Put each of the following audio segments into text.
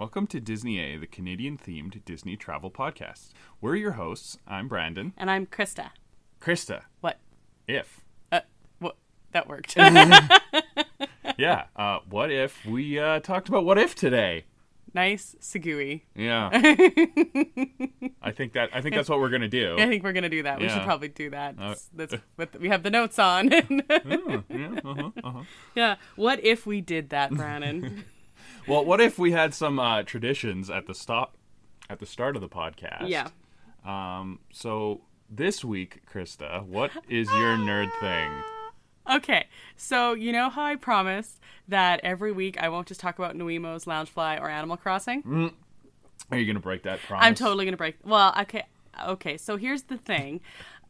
Welcome to Disney A, the Canadian-themed Disney travel podcast. We're your hosts. I'm Brandon. And I'm Krista. Krista. What? If. What? That worked. Yeah. What if we talked about what if today? Nice, Segui. Yeah. I think that's what we're gonna do. I think we're gonna do that. We Yeah. should probably do that. That's what we have the notes on. Yeah. What if we did that, Brannon? Well, what if we had some traditions at the start of the podcast? Yeah. So this week, Krista, what is your nerd thing? Okay, so you know how I promised that every week I won't just talk about Nuimo's, Loungefly, or Animal Crossing? Are you going to break that promise? I'm totally going to break... Well, okay, so here's the thing.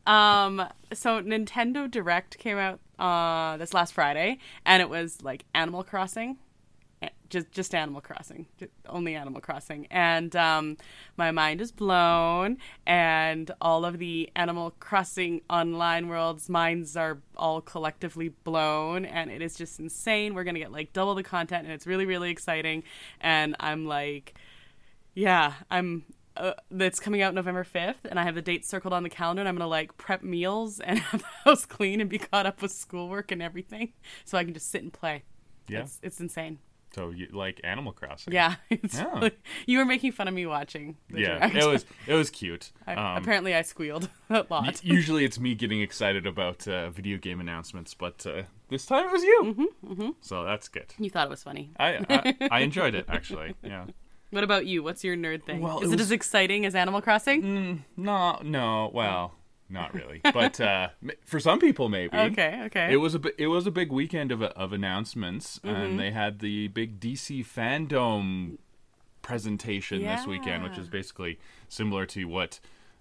So Nintendo Direct came out this last Friday, and it was like Animal Crossing. Just Animal Crossing. Only Animal Crossing. And my mind is blown, and all of the Animal Crossing online world's minds are all collectively blown, and it is just insane. We're going to get like double the content, and it's really, really exciting. And I'm like, yeah, it's coming out November 5th, and I have the date circled on the calendar, and I'm going to like prep meals and have the house clean and be caught up with schoolwork and everything so I can just sit and play. Yeah. It's insane. So you like Animal Crossing? Yeah, Yeah. You were making fun of me watching. Yeah, Direct. it was cute. Apparently, I squealed a lot. Usually, it's me getting excited about video game announcements, but this time it was you. So that's good. You thought it was funny. I enjoyed it actually. Yeah. What about you? What's your nerd thing? Well, Is it as exciting as Animal Crossing? No. Well, not really. But for some people, maybe. Okay. It was a big weekend of announcements, and they had the big DC Fandom presentation this weekend, which is basically similar to what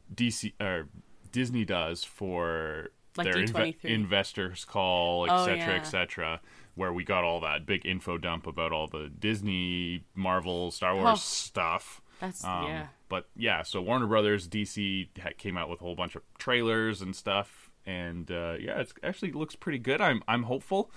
Disney does for Like their D23. investors call, Oh, etc., yeah. etc., where we got all that big info dump about all the Disney, Marvel, Star Wars stuff. That's yeah. But yeah, so Warner Brothers, DC came out with a whole bunch of trailers and stuff, and it actually looks pretty good. I'm hopeful.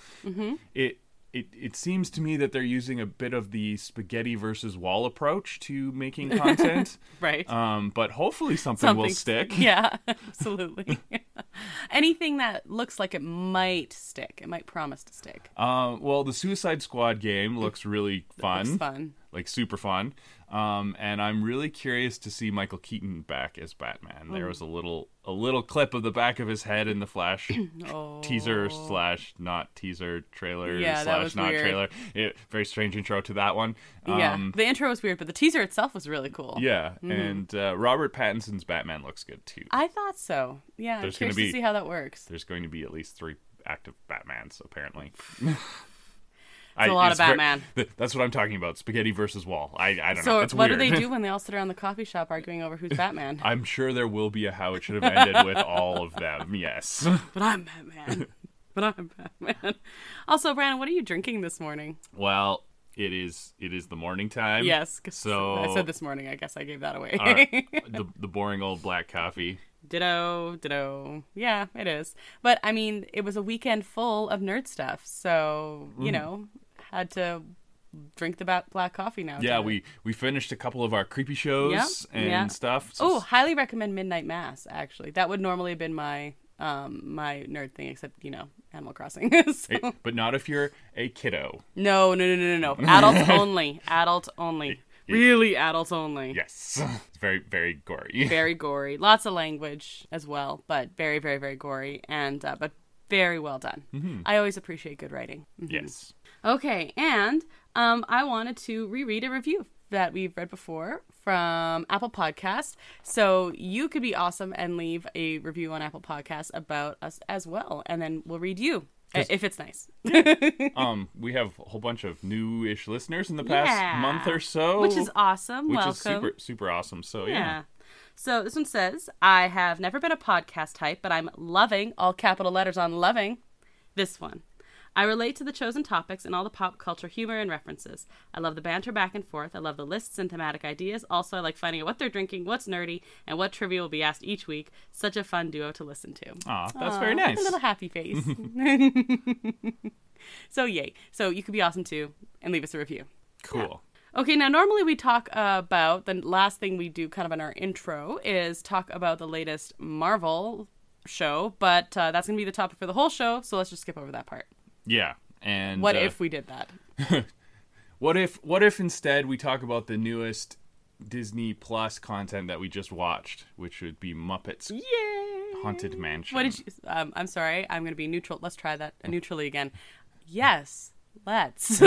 It seems to me that they're using a bit of the spaghetti versus wall approach to making content, Right. but hopefully something will stick. Yeah, absolutely. Anything that looks like it might stick. It might promise to stick. Well, the Suicide Squad game looks really fun. Looks fun. Like super fun. And I'm really curious to see Michael Keaton back as Batman. There was a little clip of the back of his head in the Flash teaser / not teaser trailer Yeah, that / was not weird. trailer. Very strange intro to that one. Yeah, the intro was weird, but the teaser itself was really cool. Yeah, and Robert Pattinson's Batman looks good too. I thought so. Yeah, I'm curious to see how that works. There's going to be at least 3 active Batmans, apparently. It's a lot of Batman. That's what I'm talking about. Spaghetti versus wall. I don't know. So It's what weird. do they do when they all sit around the coffee shop arguing over who's Batman? I'm sure there will be a how it should have ended with all of them. Yes. But I'm Batman. But I'm Batman. Also, Brandon, what are you drinking this morning? Well, it is the morning time. Yes. So I said this morning. I guess I gave that away. the boring old black coffee. Ditto. Yeah, it is. But, I mean, it was a weekend full of nerd stuff. So, you know, had to drink the black coffee now. Yeah, we finished a couple of our creepy shows and stuff. So highly recommend Midnight Mass, actually. That would normally have been my my nerd thing, except, you know, Animal Crossing. So. But not if you're a kiddo. No. Adults only. Adults only. Really adults only. Yes. It's very, very gory. Very gory. Lots of language as well, but very, very, very gory. And but very well done. I always appreciate good writing. Yes. Okay, and I wanted to reread a review that we've read before from Apple Podcast. So you could be awesome and leave a review on Apple Podcast about us as well, and then we'll read you. If it's nice. We have a whole bunch of new-ish listeners in the past month or so. Which is awesome. Which Welcome. is super, super awesome. So, yeah. So this one says, I have never been a podcast type, but I'm loving, all capital letters on loving, this one. I relate to the chosen topics and all the pop culture humor and references. I love the banter back and forth. I love the lists and thematic ideas. Also, I like finding out what they're drinking, what's nerdy, and what trivia will be asked each week. Such a fun duo to listen to. Aw, that's very nice. A little happy face. So, yay. So, you could be awesome, too, and leave us a review. Cool. Okay, now normally we talk about, the last thing we do kind of in our intro is talk about the latest Marvel show, but that's going to be the topic for the whole show, so let's just skip over that part. Yeah, and What if we did that? what if instead we talk about the newest Disney Plus content that we just watched, which would be Muppets Yay! Haunted Mansion. What did you... I'm sorry, I'm going to be neutral. Let's try that neutrally again. Yes, let's.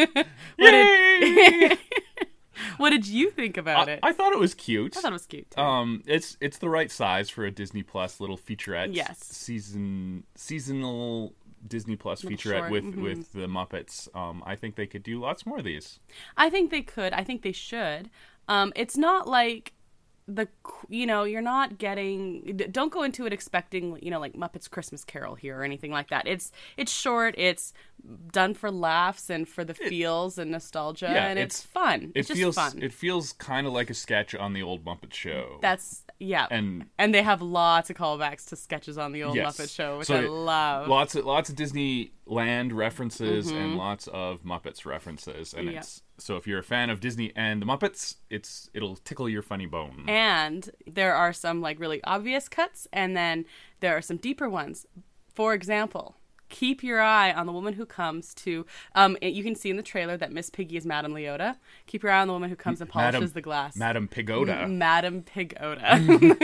What did you think about it? I thought it was cute. I thought it was cute, too. It's the right size for a Disney Plus little featurette. Yes. Seasonal Disney Plus Little featurette short, with the Muppets. I think they could do lots more of these. I think they could. I think they should. It's not like you're not getting, don't go into it expecting, like Muppets Christmas Carol here or anything like that. It's short, it's done for laughs and for the feels and nostalgia, and it's fun. It's just fun. It feels kind of like a sketch on the old Muppet Show. Yeah. And they have lots of callbacks to sketches on the old Muppet Show, which I love. Lots of Disneyland references and lots of Muppets references, and so if you're a fan of Disney and the Muppets, it'll tickle your funny bone. And there are some really obvious cuts, and then there are some deeper ones. For example, keep your eye on the woman who comes to. You can see in the trailer that Miss Piggy is Madame Leota. Keep your eye on the woman who comes and polishes the glass. Madame Pigoda. Madame Pigoda.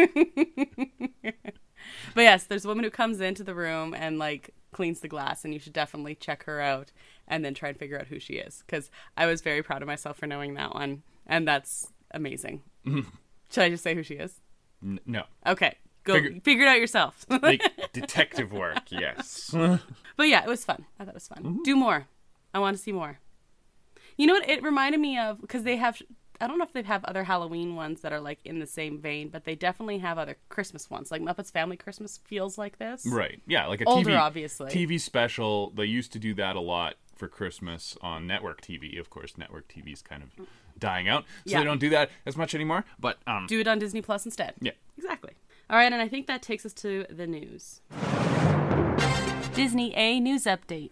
But yes, there's a woman who comes into the room and cleans the glass, and you should definitely check her out and then try and figure out who she is, because I was very proud of myself for knowing that one, and that's amazing. Should I just say who she is? No. Okay. Go figure it out yourself. Detective work, yes. But yeah, it was fun. I thought it was fun. Mm-hmm. Do more. I want to see more. You know what it reminded me of? Because they have, I don't know if they have other Halloween ones that are in the same vein, but they definitely have other Christmas ones. Like Muppets Family Christmas feels like this. Right. Yeah, like a older, obviously. TV special. They used to do that a lot for Christmas on network TV. Of course, network TV is kind of dying out, so they don't do that as much anymore. But do it on Disney Plus instead. Yeah. Exactly. All right, and I think that takes us to the news. Disney A News Update.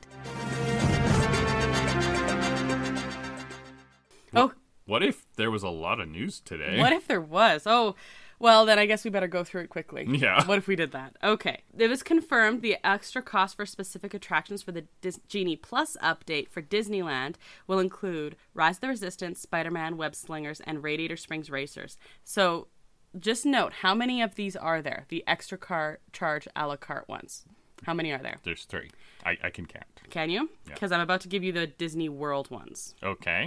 What if there was a lot of news today? What if there was? Oh, well, then I guess we better go through it quickly. Yeah. What if we did that? Okay. It was confirmed the extra cost for specific attractions for the Genie Plus update for Disneyland will include Rise of the Resistance, Spider-Man, Web Slingers, and Radiator Springs Racers. So just note, how many of these are there? The extra charge a la carte ones. How many are there? There's 3. I can count. Can you? Because I'm about to give you the Disney World ones. Okay.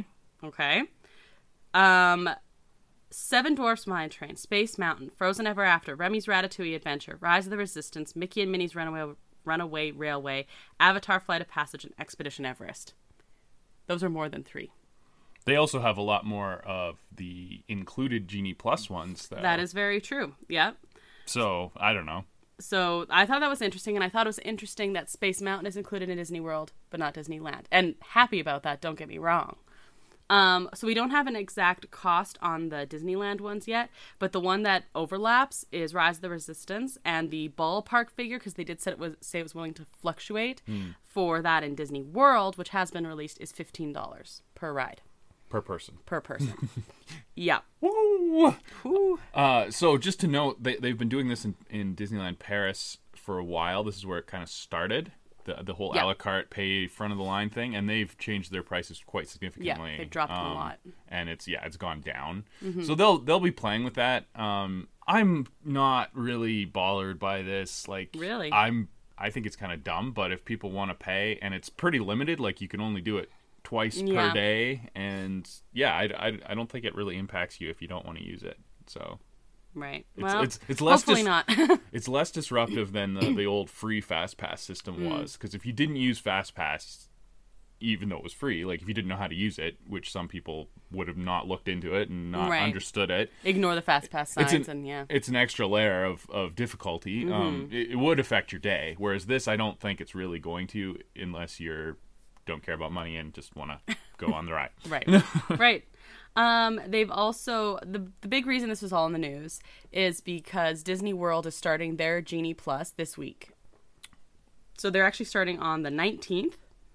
Seven Dwarfs Mine Train, Space Mountain, Frozen Ever After, Remy's Ratatouille Adventure, Rise of the Resistance, Mickey and Minnie's Runaway Railway, Avatar Flight of Passage, and Expedition Everest. Those are more than 3. They also have a lot more of the included Genie Plus ones, though. That is very true. Yeah. So, I don't know. So, I thought that was interesting, and I thought it was interesting that Space Mountain is included in Disney World, but not Disneyland. And happy about that, don't get me wrong. So we don't have an exact cost on the Disneyland ones yet, but the one that overlaps is Rise of the Resistance, and the ballpark figure, because they did say it was willing to fluctuate for that in Disney World, which has been released, is $15 per ride. Per person. Yeah. Woo! So just to note, they've been doing this in Disneyland Paris for a while. This is where it kind of started. The whole a la carte pay front of the line thing, and they've changed their prices quite significantly. Yeah, they've dropped them a lot, and it's gone down. Mm-hmm. So they'll be playing with that. I'm not really bothered by this. Really, I think it's kind of dumb. But if people want to pay, and it's pretty limited, you can only do it twice per day, and I don't think it really impacts you if you don't want to use it. So. Right. It's less hopefully not. It's less disruptive than the old free FastPass system was, because if you didn't use FastPass, even though it was free, if you didn't know how to use it, which some people would have not looked into it and not understood it, ignore the FastPass signs, it's an extra layer of difficulty. Mm-hmm. It would affect your day, whereas this, I don't think it's really going to, unless you don't care about money and just want to go on the ride. Right. They've also, the big reason this was all in the news is because Disney World is starting their Genie Plus this week. So they're actually starting on the 19th,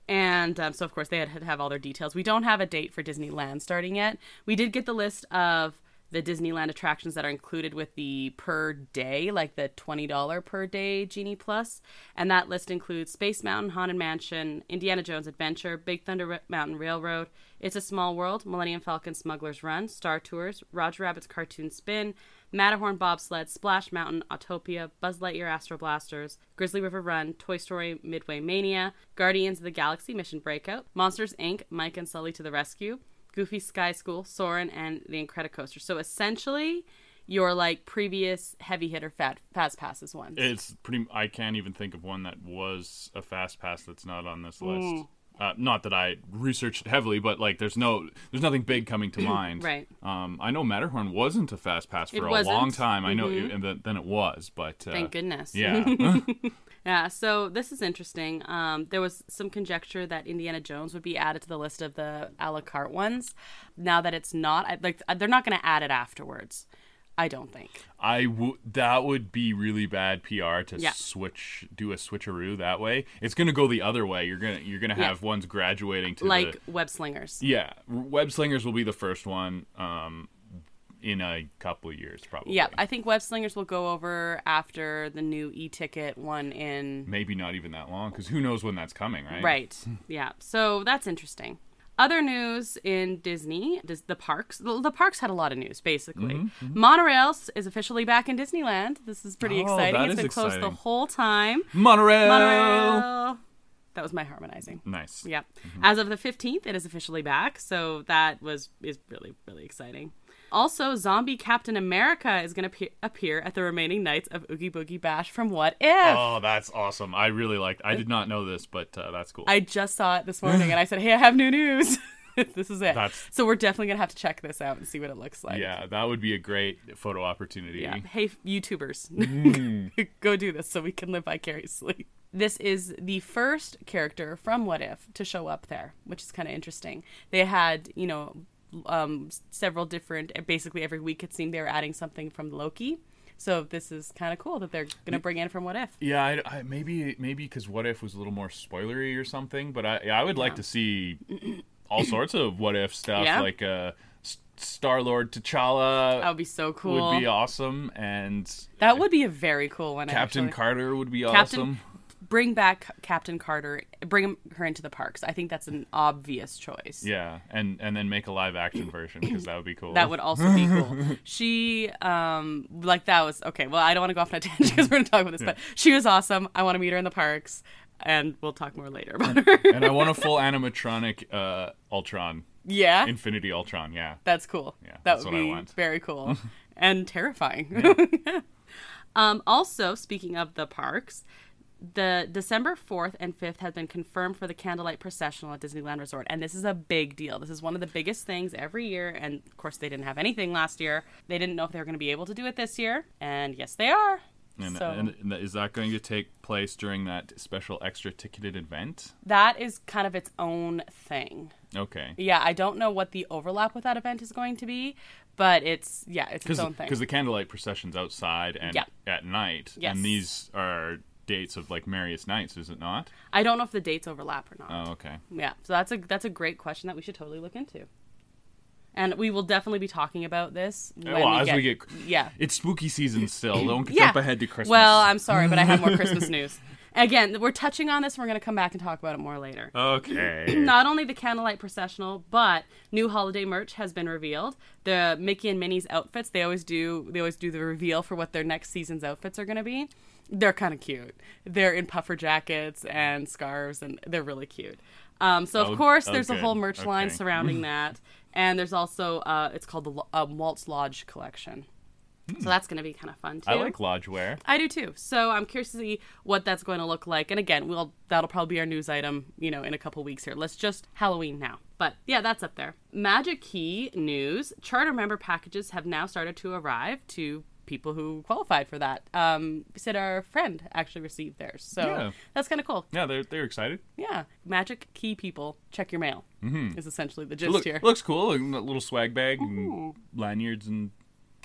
And so, of course, they had to have all their details. We don't have a date for Disneyland starting yet. We did get the list of the Disneyland attractions that are included with the per day, like the $20 per day Genie Plus. And that list includes Space Mountain, Haunted Mansion, Indiana Jones Adventure, Big Thunder Mountain Railroad, It's a Small World, Millennium Falcon Smuggler's Run, Star Tours, Roger Rabbit's Cartoon Spin, Matterhorn Bobsled, Splash Mountain, Autopia, Buzz Lightyear Astro Blasters, Grizzly River Run, Toy Story Midway Mania, Guardians of the Galaxy Mission Breakout, Monsters Inc., Mike and Sully to the Rescue, Goofy Sky School, Soarin', and the Incredicoaster. So essentially, your like previous heavy hitter fast passes ones. It's pretty. I can't even think of one that was a fast pass that's not on this list. Not that I researched heavily, but like there's nothing big coming to mind. Right. I know Matterhorn wasn't a fast pass for a long time. I know, and then it was, but thank goodness. Yeah. Yeah. So this is interesting. There was some conjecture that Indiana Jones would be added to the list of the a la carte ones. Now that it's not, they're not going to add it afterwards. I don't think. That would be really bad PR to do a switcheroo that way. It's going to go the other way. You're gonna have ones graduating to like Web Slingers. Yeah, Web Slingers will be the first one in a couple of years probably. Yeah, I think Web Slingers will go over after the new e-ticket one in maybe not even that long because who knows when that's coming, right? Right. Yeah. So that's interesting. Other news in Disney, the parks. The parks had a lot of news, basically. Monorail is officially back in Disneyland. This is pretty exciting. It's been closed the whole time. Monorail! That was my harmonizing. Nice. Yeah. As of the 15th, it is officially back. So that is really, really exciting. Also, Zombie Captain America is going to appear at the remaining nights of Oogie Boogie Bash from What If? Oh, that's awesome. I really liked it. I did not know this, but that's cool. I just saw it this morning, and I said, hey, I have new news. This is it. So we're definitely going to have to check this out and see what it looks like. Yeah, that would be a great photo opportunity. Yeah. Hey, YouTubers, go do this so we can live vicariously. This is the first character from What If to show up there, which is kind of interesting. They had, several different, basically every week it seemed they were adding something from Loki. So this is kind of cool that they're going to bring in from What If. Yeah, I maybe because What If was a little more spoilery or something, but I would like to see all sorts of What If stuff, like Star-Lord T'Challa. That would be so cool. Would be awesome, and that would be a very cool one. Captain Carter would be awesome. Bring back Captain Carter. Bring her into the parks. I think that's an obvious choice. Yeah, and then make a live action version because that would be cool. That would also be cool. She that was okay. Well, I don't want to go off on a tangent because we're going to talk about this, but she was awesome. I want to meet her in the parks, and we'll talk more later about her. And I want a full animatronic Ultron. Yeah, Infinity Ultron. Yeah, that's cool. Yeah, that would be very cool and terrifying. Yeah. Also, speaking of the parks. The December 4th and 5th have been confirmed for the Candlelight Processional at Disneyland Resort. And this is a big deal. This is one of the biggest things every year. And, of course, they didn't have anything last year. They didn't know if they were going to be able to do it this year. And, yes, they are. And is that going to take place during that special extra ticketed event? That is kind of its own thing. Okay. Yeah, I don't know what the overlap with that event is going to be. But it's its own thing. Because the Candlelight Procession's outside and at night. Yes. And these are dates of like Merriest Nights, is it not? I don't know if the dates overlap or not. Oh, okay. Yeah, so that's a great question that we should totally look into. And we will definitely be talking about this when we get yeah. It's spooky season still. Don't jump ahead to Christmas. Well, I'm sorry, but I have more Christmas news. Again, we're touching on this, and we're going to come back and talk about it more later. Okay. Not only the Candlelight Processional, but new holiday merch has been revealed. The Mickey and Minnie's outfits, they always do the reveal for what their next season's outfits are going to be. They're kind of cute. They're in puffer jackets and scarves, and they're really cute. So, of course, there's a whole merch line surrounding that. And there's also, it's called the Waltz Lodge Collection. So that's going to be kind of fun, too. I like lodge wear. I do, too. So I'm curious to see what that's going to look like. And again, that'll probably be our news item, in a couple weeks here. Let's just Halloween now. But, yeah, that's up there. Magic Key news. Charter member packages have now started to arrive to people who qualified for that. Said our friend actually received theirs. So that's kind of cool. Yeah, they're excited. Yeah. Magic Key people, check your mail is essentially the gist here. Looks cool. A little swag bag and lanyards and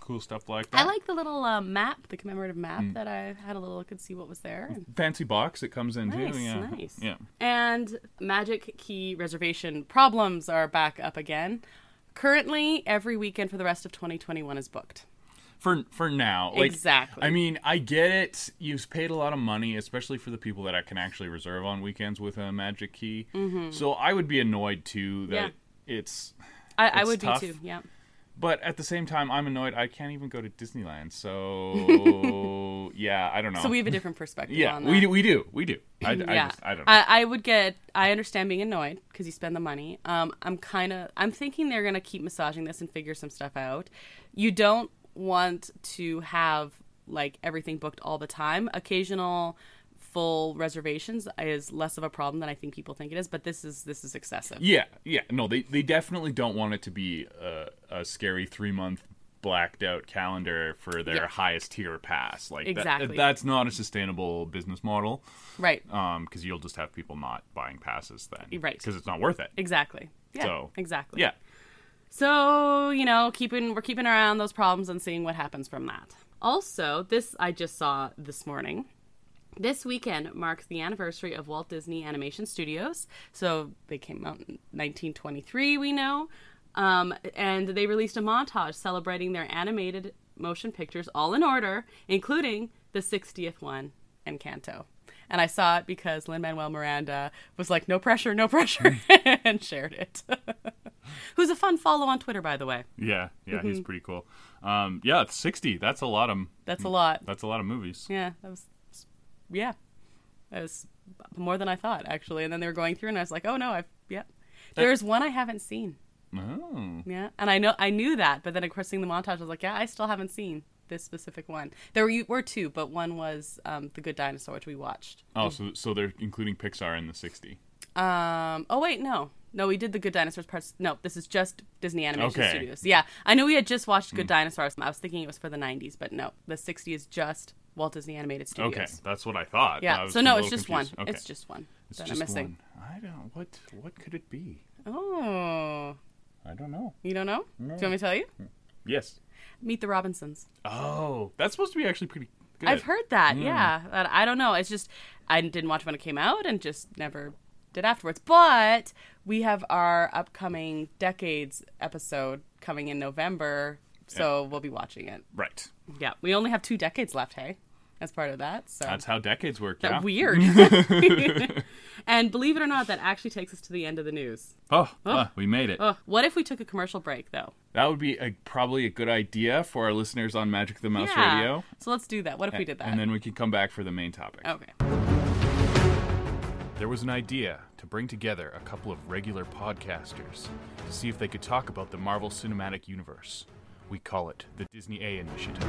cool stuff like that. I like the little map, the commemorative map that I had a little, could see what was there. Fancy box it comes in Nice, too. Yeah. nice. Yeah. And Magic Key reservation problems are back up again. Currently, every weekend for the rest of 2021 is booked. For now. Like, Exactly. I mean, I get it. You've paid a lot of money, especially for the people that I can actually reserve on weekends with a Magic Key. Mm-hmm. So I would be annoyed too that it's I would tough. be too, yeah. But at the same time, I'm annoyed I can't even go to Disneyland. So yeah, I don't know. So we have a different perspective yeah, on that. we do. I Yeah. don't know. I understand being annoyed because you spend the money. I'm thinking they're going to keep massaging this and figure some stuff out. You don't want to have like everything booked all the time. Occasional full reservations is less of a problem than I think people think it is, but this is excessive. Yeah. No, they definitely don't want it to be a scary 3-month blacked out calendar for their highest tier pass. Like Exactly. that's not a sustainable business model. Right. Because you'll just have people not buying passes then. Right. Because it's not worth it. Exactly. Yeah. So, exactly. Yeah. So, we're keeping an eye on those problems and seeing what happens from that. Also, this I just saw this morning. This weekend marks the anniversary of Walt Disney Animation Studios. So they came out in 1923, we know. And they released a montage celebrating their animated motion pictures all in order, including the 60th one, Encanto. And I saw it because Lin-Manuel Miranda was like, no pressure, and shared it. Who's a fun follow on Twitter, by the way. Yeah, he's pretty cool. It's 60. That's a lot of. That's a lot. That's a lot of movies. Yeah, that was more than I thought, actually. And then they were going through, and I was like, oh no, there's one I haven't seen. Oh. Yeah, and I knew that, but then of course seeing the montage, I was like, yeah, I still haven't seen this specific one. There were two, but one was The Good Dinosaur, which we watched. Oh, so they're including Pixar in the 60. Oh wait, no, we did the Good Dinosaurs parts. No, this is just Disney Animation Okay. Studios. Yeah, I knew we had just watched Good Dinosaurs. I was thinking it was for the 90s, but no, the 60 is just Walt Disney Animated Studios. Okay, that's what I thought. Yeah, I was so a no, little it's just confused. one. Okay. It's just one It's that just I'm missing. one. I don't. What could it be? Oh, I don't know. you don't know? No. Do you want me to tell you? Yes. Meet the Robinsons. Oh, that's supposed to be actually pretty good. I've heard that. Yeah, I don't know. It's just I didn't watch when it came out and just never did afterwards. But we have our upcoming Decades episode coming in November, so we'll be watching it. Right. Yeah, we only have 2 decades left, hey, as part of that. So That's how decades work. that Yeah. weird. And believe it or not, that actually takes us to the end of the news. We made it. What if we took a commercial break, though? That would be probably a good idea for our listeners on Magic the Mouse Yeah. Radio. So let's do that. What if we did that? And then we can come back for the main topic. Okay. There was an idea to bring together a couple of regular podcasters to see if they could talk about the Marvel Cinematic Universe. We call it the Disney A Initiative.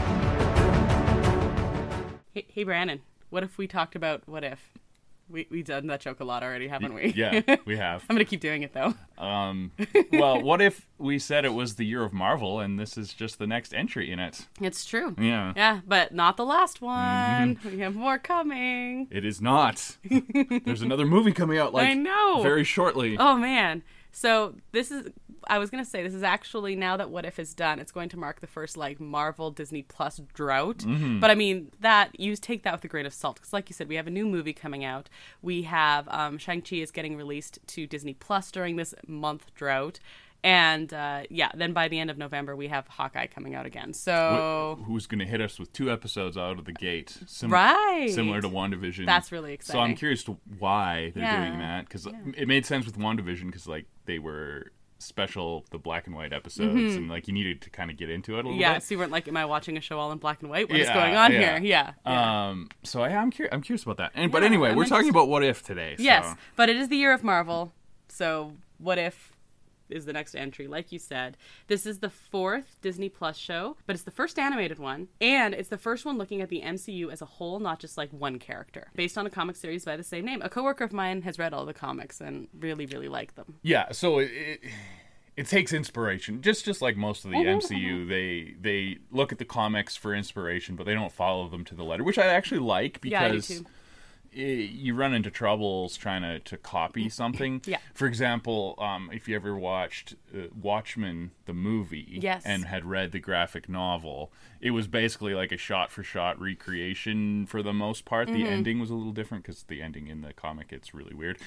Hey, Brandon, what if we talked about what if? We've done that joke a lot already, haven't we? Yeah, we have. I'm going to keep doing it, though. Well, what if we said it was the year of Marvel and this is just the next entry in it? It's true. Yeah. Yeah, but not the last one. We have more coming. It is not. There's another movie coming out I know. very shortly. Oh, man. So I was going to say, this is actually, now that What If is done, it's going to mark the first, Marvel Disney Plus drought. Mm-hmm. But, I mean, you take that with a grain of salt. Because, like you said, we have a new movie coming out. We have Shang-Chi is getting released to Disney Plus during this month drought. And, then by the end of November, we have Hawkeye coming out again. So Who's going to hit us with 2 episodes out of the gate? Right. Similar to WandaVision. That's really exciting. So I'm curious to why they're Yeah. doing that. Because it made sense with WandaVision because, they were special, the black and white episodes. And, you needed to kind of get into it a little bit. so you weren't like, am I watching a show all in black and white? What is Yeah, going on yeah. here? Yeah. So I'm curious about that. But Yeah, anyway, I'm we're talking interested. about What If today. So. Yes, but it is the year of Marvel. So What If is the next entry, like you said. This is the 4th Disney Plus show, but it's the first animated one, and it's the first one looking at the MCU as a whole, not just one character. Based on a comic series by the same name. A coworker of mine has read all the comics and really, really liked them. Yeah, so it takes inspiration, just like most of the MCU. They look at the comics for inspiration, but they don't follow them to the letter, which I actually like because Yeah, I do too. you run into troubles trying to copy something. Yeah. For example, if you ever watched Watchmen, the movie, Yes. and had read the graphic novel, it was basically like a shot-for-shot recreation for the most part. The ending was a little different because the ending in the comic, it's really weird.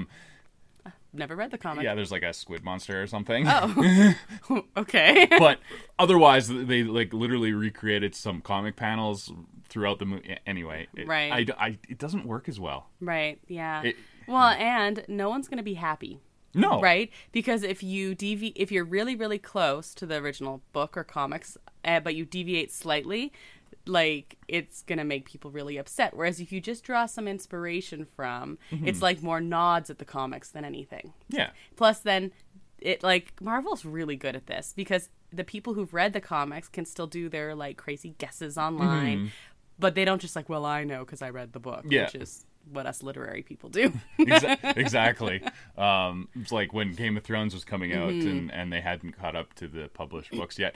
Never read the comic. Yeah, there's like a squid monster or something. Oh. Okay. But otherwise, they like literally recreated some comic panels throughout the movie. Anyway, Right. It doesn't work as well. Right. Yeah. It- Well, and no one's going to be happy. No. Right? Because if you're really, really close to the original book or comics, but you deviate slightly, like, it's going to make people really upset. Whereas if you just draw some inspiration from, it's like more nods at the comics than anything. Yeah. Plus, then, Marvel's really good at this because the people who've read the comics can still do their, like, crazy guesses online, but they don't just like, well, I know because I read the book, Yeah. which is what us literary people do. Exactly. It's like when Game of Thrones was coming out and they hadn't caught up to the published books yet.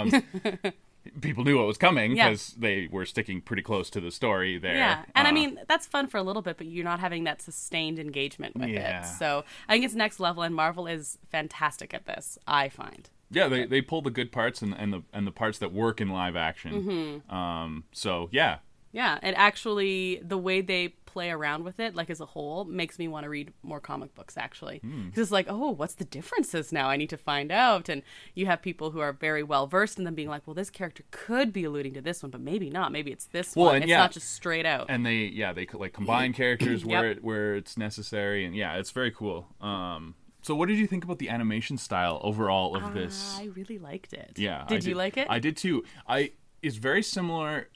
People knew what was coming because they were sticking pretty close to the story there. Yeah, and I mean, that's fun for a little bit, but you're not having that sustained engagement with Yeah. it. So I think it's next level, and Marvel is fantastic at this, I find. Yeah, they pull the good parts and the parts that work in live action. So yeah. Yeah, and actually, the way they play around with it, like as a whole, makes me want to read more comic books, actually. Because it's like, oh, what's the differences now? I need to find out. And you have people who are very well versed in them being like, well, this character could be alluding to this one, but maybe not. Maybe it's this one. And it's not just straight out. And they like combine characters Yep. where it's necessary, and yeah, it's very cool. So what did you think about the animation style overall of this? I really liked it. Yeah. Did you like it? I did too. It's very similar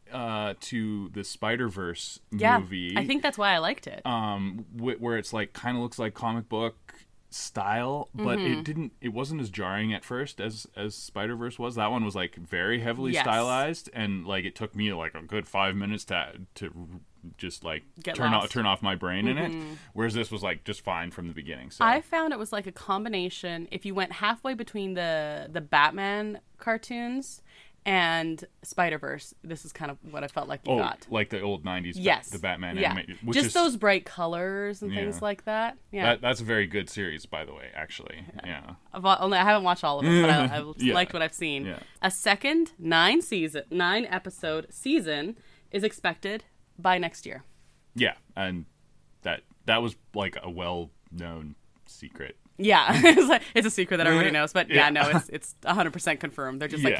to the Spider-Verse movie. I think that's why I liked it. Where it's like kind of looks like comic book style, but it wasn't as jarring at first as Spider-Verse was. That one was like very heavily Yes. stylized, and like it took me like a good 5 minutes to just like Get turn lost. off my brain in it, whereas this was like just fine from the beginning. So I found it was like a combination. If you went halfway between the Batman cartoons and Spider-Verse, this is kind of what I felt like you got. like the old 90s Yes. the Batman yeah. animated, which just is those bright colors and things like that. Yeah. that's a very good series, by the way, actually. Yeah. I haven't watched all of it, but I Yeah. liked what I've seen. Yeah. A second 9-episode season is expected by next year. Yeah, and that was like a well-known secret. Yeah, it's a secret that everybody knows, but no, it's 100% confirmed. They're just like,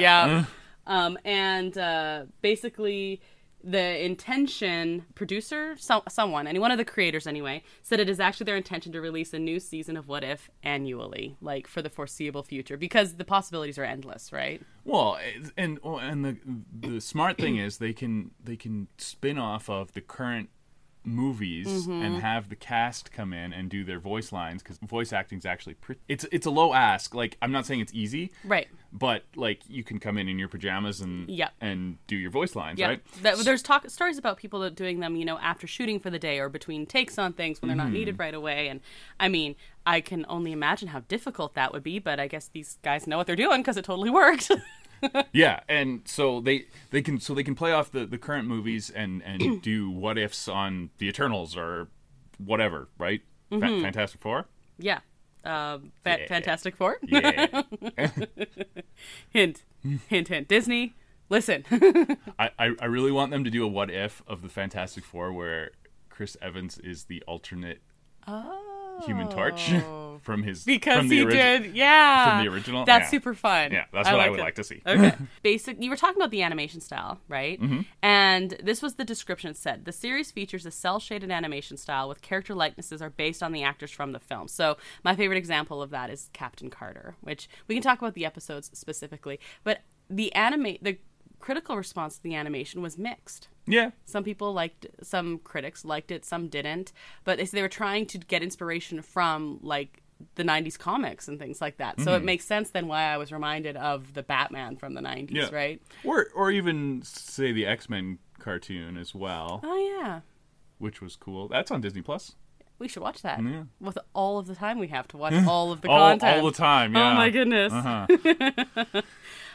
basically the intention, producer, someone, one of the creators anyway, said it is actually their intention to release a new season of What If annually, like for the foreseeable future, because the possibilities are endless, right? Well, and the smart thing is they can spin off of the current movies and have the cast come in and do their voice lines, because voice acting is actually it's a low ask. Like, I'm not saying it's easy, Right. but like you can come in your pajamas and do your voice lines, Yeah, right? there's stories about people doing them, after shooting for the day or between takes on things when they're not needed right away. And I mean, I can only imagine how difficult that would be, but I guess these guys know what they're doing because it totally worked. Yeah, and so they can play off the current movies and do what ifs on the Eternals or whatever, right? Fantastic Four. Yeah. Fantastic Four. Yeah. Hint, hint, hint. Disney, listen. I really want them to do a what if of the Fantastic Four where Chris Evans is the alternate Human Torch from his Because from the he did, yeah. from the original. That's Yeah. super fun. Yeah, that's what I liked would it. like to see. Okay. You were talking about the animation style, right? And this was the description it said. The series features a cel-shaded animation style with character likenesses are based on the actors from the film. So my favorite example of that is Captain Carter, which we can talk about the episodes specifically. But the critical response to the animation was mixed. Yeah. Some critics liked it, some didn't. But they were trying to get inspiration from, like, the 90s comics and things like that. So it makes sense then why I was reminded of the Batman from the 90s, right? Or even, say, the X-Men cartoon as well, Oh, yeah. which was cool. That's on Disney Plus. We should watch that. Yeah. With all of the time we have to watch all of the content. All the time, yeah. Oh, my goodness.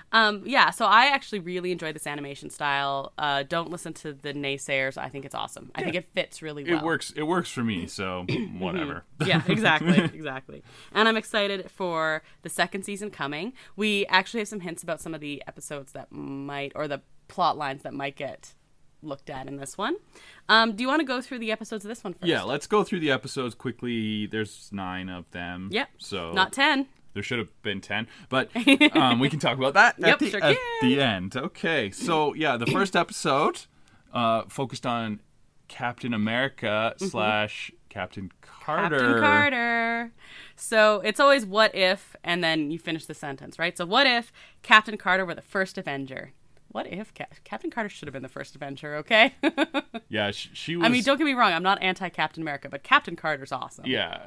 Yeah, so I actually really enjoy this animation style. Don't listen to the naysayers. I think it's awesome. I think it fits really well. It works for me, so whatever. Yeah, exactly. And I'm excited for the second season coming. We actually have some hints about some of the episodes that might, or the plot lines that might get looked at in this one. Do you want to go through the episodes of this one first? Yeah, let's go through the episodes quickly. There's 9 of them. Yep. So not 10. There should have been 10, but we can talk about that at the end. Okay, so yeah, the first episode focused on Captain America / Captain Carter. Captain Carter. So it's always what if, and then you finish the sentence, right? So what if Captain Carter were the first Avenger? What if Captain Carter should have been the first Avenger, okay? Yeah, she was... I mean, don't get me wrong, I'm not anti-Captain America, but Captain Carter's awesome. Yeah,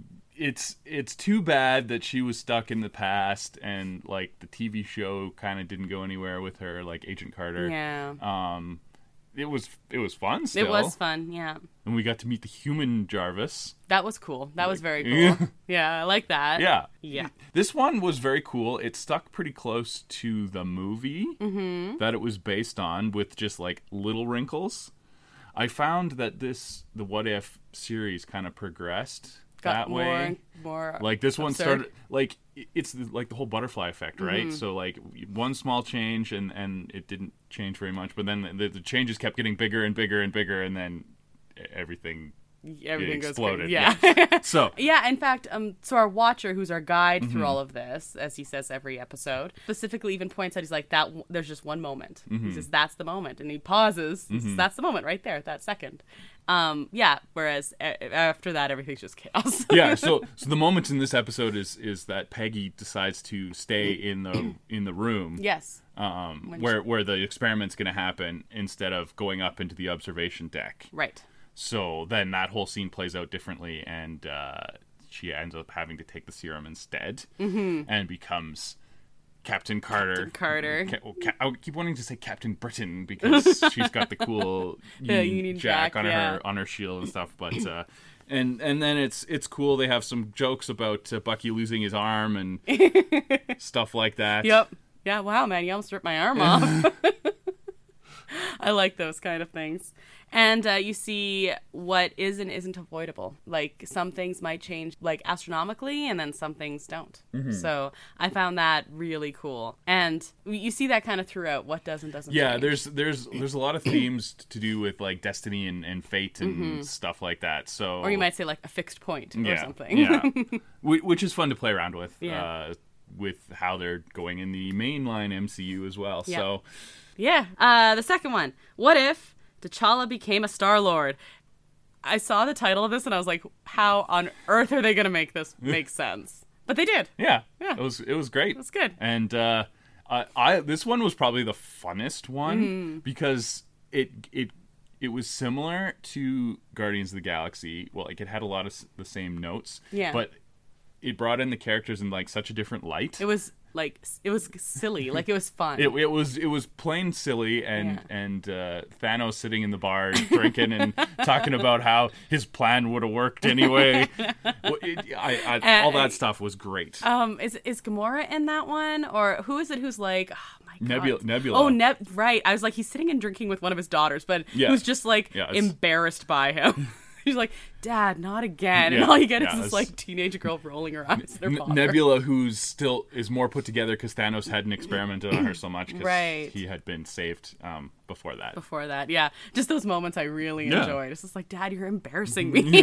it's too bad that she was stuck in the past and like the TV show kind of didn't go anywhere with her, like Agent Carter. Yeah. It was fun still. It was fun, yeah. And we got to meet the human Jarvis. That was cool. That was very cool. Yeah, I like that. Yeah. Yeah. This one was very cool. It stuck pretty close to the movie that it was based on, with just like little wrinkles. I found that the What If series kind of progressed that way. More like this one absurd. started like it's like the whole butterfly effect, right? So like one small change and it didn't change very much, but then the changes kept getting bigger and bigger and bigger, and then everything exploded. Goes yeah. So yeah, in fact, so our watcher, who's our guide through all of this, as he says every episode, specifically even points out, he's like, that there's just one moment. He says, that's the moment, and he pauses. He says, that's the moment right there, that second. Yeah. Whereas after that, everything's just chaos. Yeah. So the moment in this episode is that Peggy decides to stay in the room. Yes. Where the experiment's going to happen, instead of going up into the observation deck. Right. So then that whole scene plays out differently, and she ends up having to take the serum instead, and becomes Captain Carter. I keep wanting to say Captain Britain because she's got the cool Union Jack on her shield and stuff. But and then it's cool. They have some jokes about Bucky losing his arm and stuff like that. Yep. Yeah. Wow, man, you almost ripped my arm off. I like those kind of things. And you see what is and isn't avoidable. Like, some things might change, like, astronomically, and then some things don't. So I found that really cool. And you see that kind of throughout, what does and doesn't change. there's a lot of themes to do with, like, destiny and fate and stuff like that. So, or you might say, like, a fixed point or something. Yeah, which is fun to play around with. Yeah. With how they're going in the mainline MCU as well. Yeah. So, yeah. The second one. What if T'Challa became a Star-Lord? I saw the title of this and I was like, how on earth are they going to make this make sense? But they did. Yeah. It was great. It was good. And this one was probably the funnest one because it was similar to Guardians of the Galaxy. Well, like, it had a lot of the same notes. Yeah. But it brought in the characters in like such a different light. It was silly. Like, it was fun. It was plain silly, and Thanos sitting in the bar drinking and talking about how his plan would have worked anyway. All that stuff was great. Is Gamora in that one, or who is it? Who's like, oh my God, Nebula. Oh, right. I was like, he's sitting and drinking with one of his daughters, but who's just like embarrassed by him. He's like, Dad, not again. And all you get is this like teenage girl rolling her eyes at her father. Nebula, who's still is more put together because Thanos hadn't experimented on her so much because he had been saved before that. Before that, yeah. Just those moments I really enjoyed. It's just like, Dad, you're embarrassing me.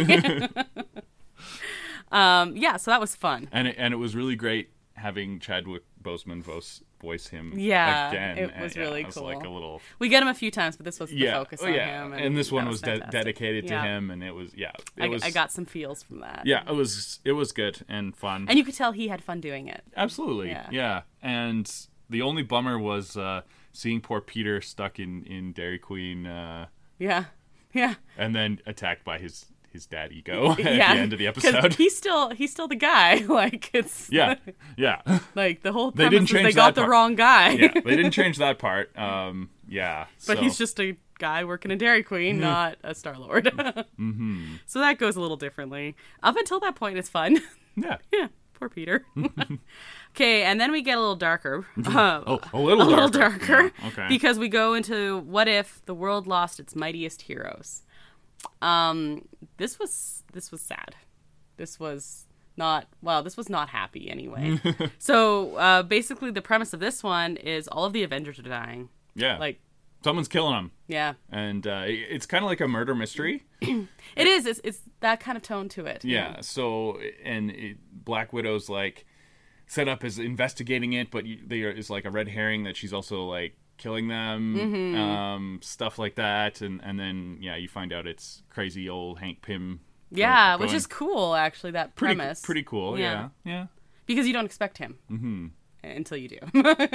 So that was fun. And it was really great having Chadwick Boseman voice him again. It was really cool. Like a little... We get him a few times, but this was the focus on him. And this one was dedicated to him, and it was I got some feels from that. Yeah, it was good and fun. And you could tell he had fun doing it. Absolutely. Yeah. And the only bummer was seeing poor Peter stuck in Dairy Queen. Yeah. And then attacked by his dad ego at the end of the episode. He's still the guy. Like, it's yeah. Like, the whole premise is they got the wrong guy. Yeah, they didn't change that part. But he's just a guy working in Dairy Queen, not a Star-Lord. So that goes a little differently. Up until that point, it's fun. Yeah. Poor Peter. Okay, and then we get a little darker. A little darker. Yeah, okay. Because we go into what if the world lost its mightiest heroes. This was sad. This was not happy anyway. So basically the premise of this one is all of the Avengers are dying. Yeah. Like, someone's killing them. yeah. And it's kind of like a murder mystery. It is. It's that kind of tone to it. Yeah. So, Black Widow's like set up as investigating it, but it's like a red herring that she's also like killing them, stuff like that, and then you find out it's crazy old Hank Pym. Yeah, which is cool actually. That premise. Pretty cool. Yeah. Because you don't expect him until you do.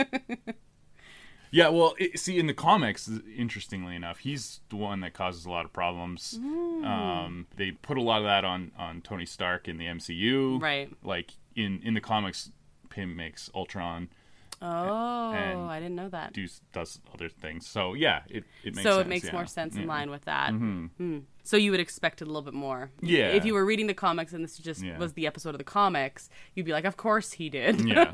Yeah, well, see, in the comics, interestingly enough, he's the one that causes a lot of problems. They put a lot of that on Tony Stark in the MCU. Right. Like, in the comics, Pym makes Ultron. And I didn't know that. Does other things. So, yeah, it makes sense. So it makes more sense in line with that. So you would expect it a little bit more. Yeah. If you were reading the comics and this just was the episode of the comics, you'd be like, of course he did. Yeah.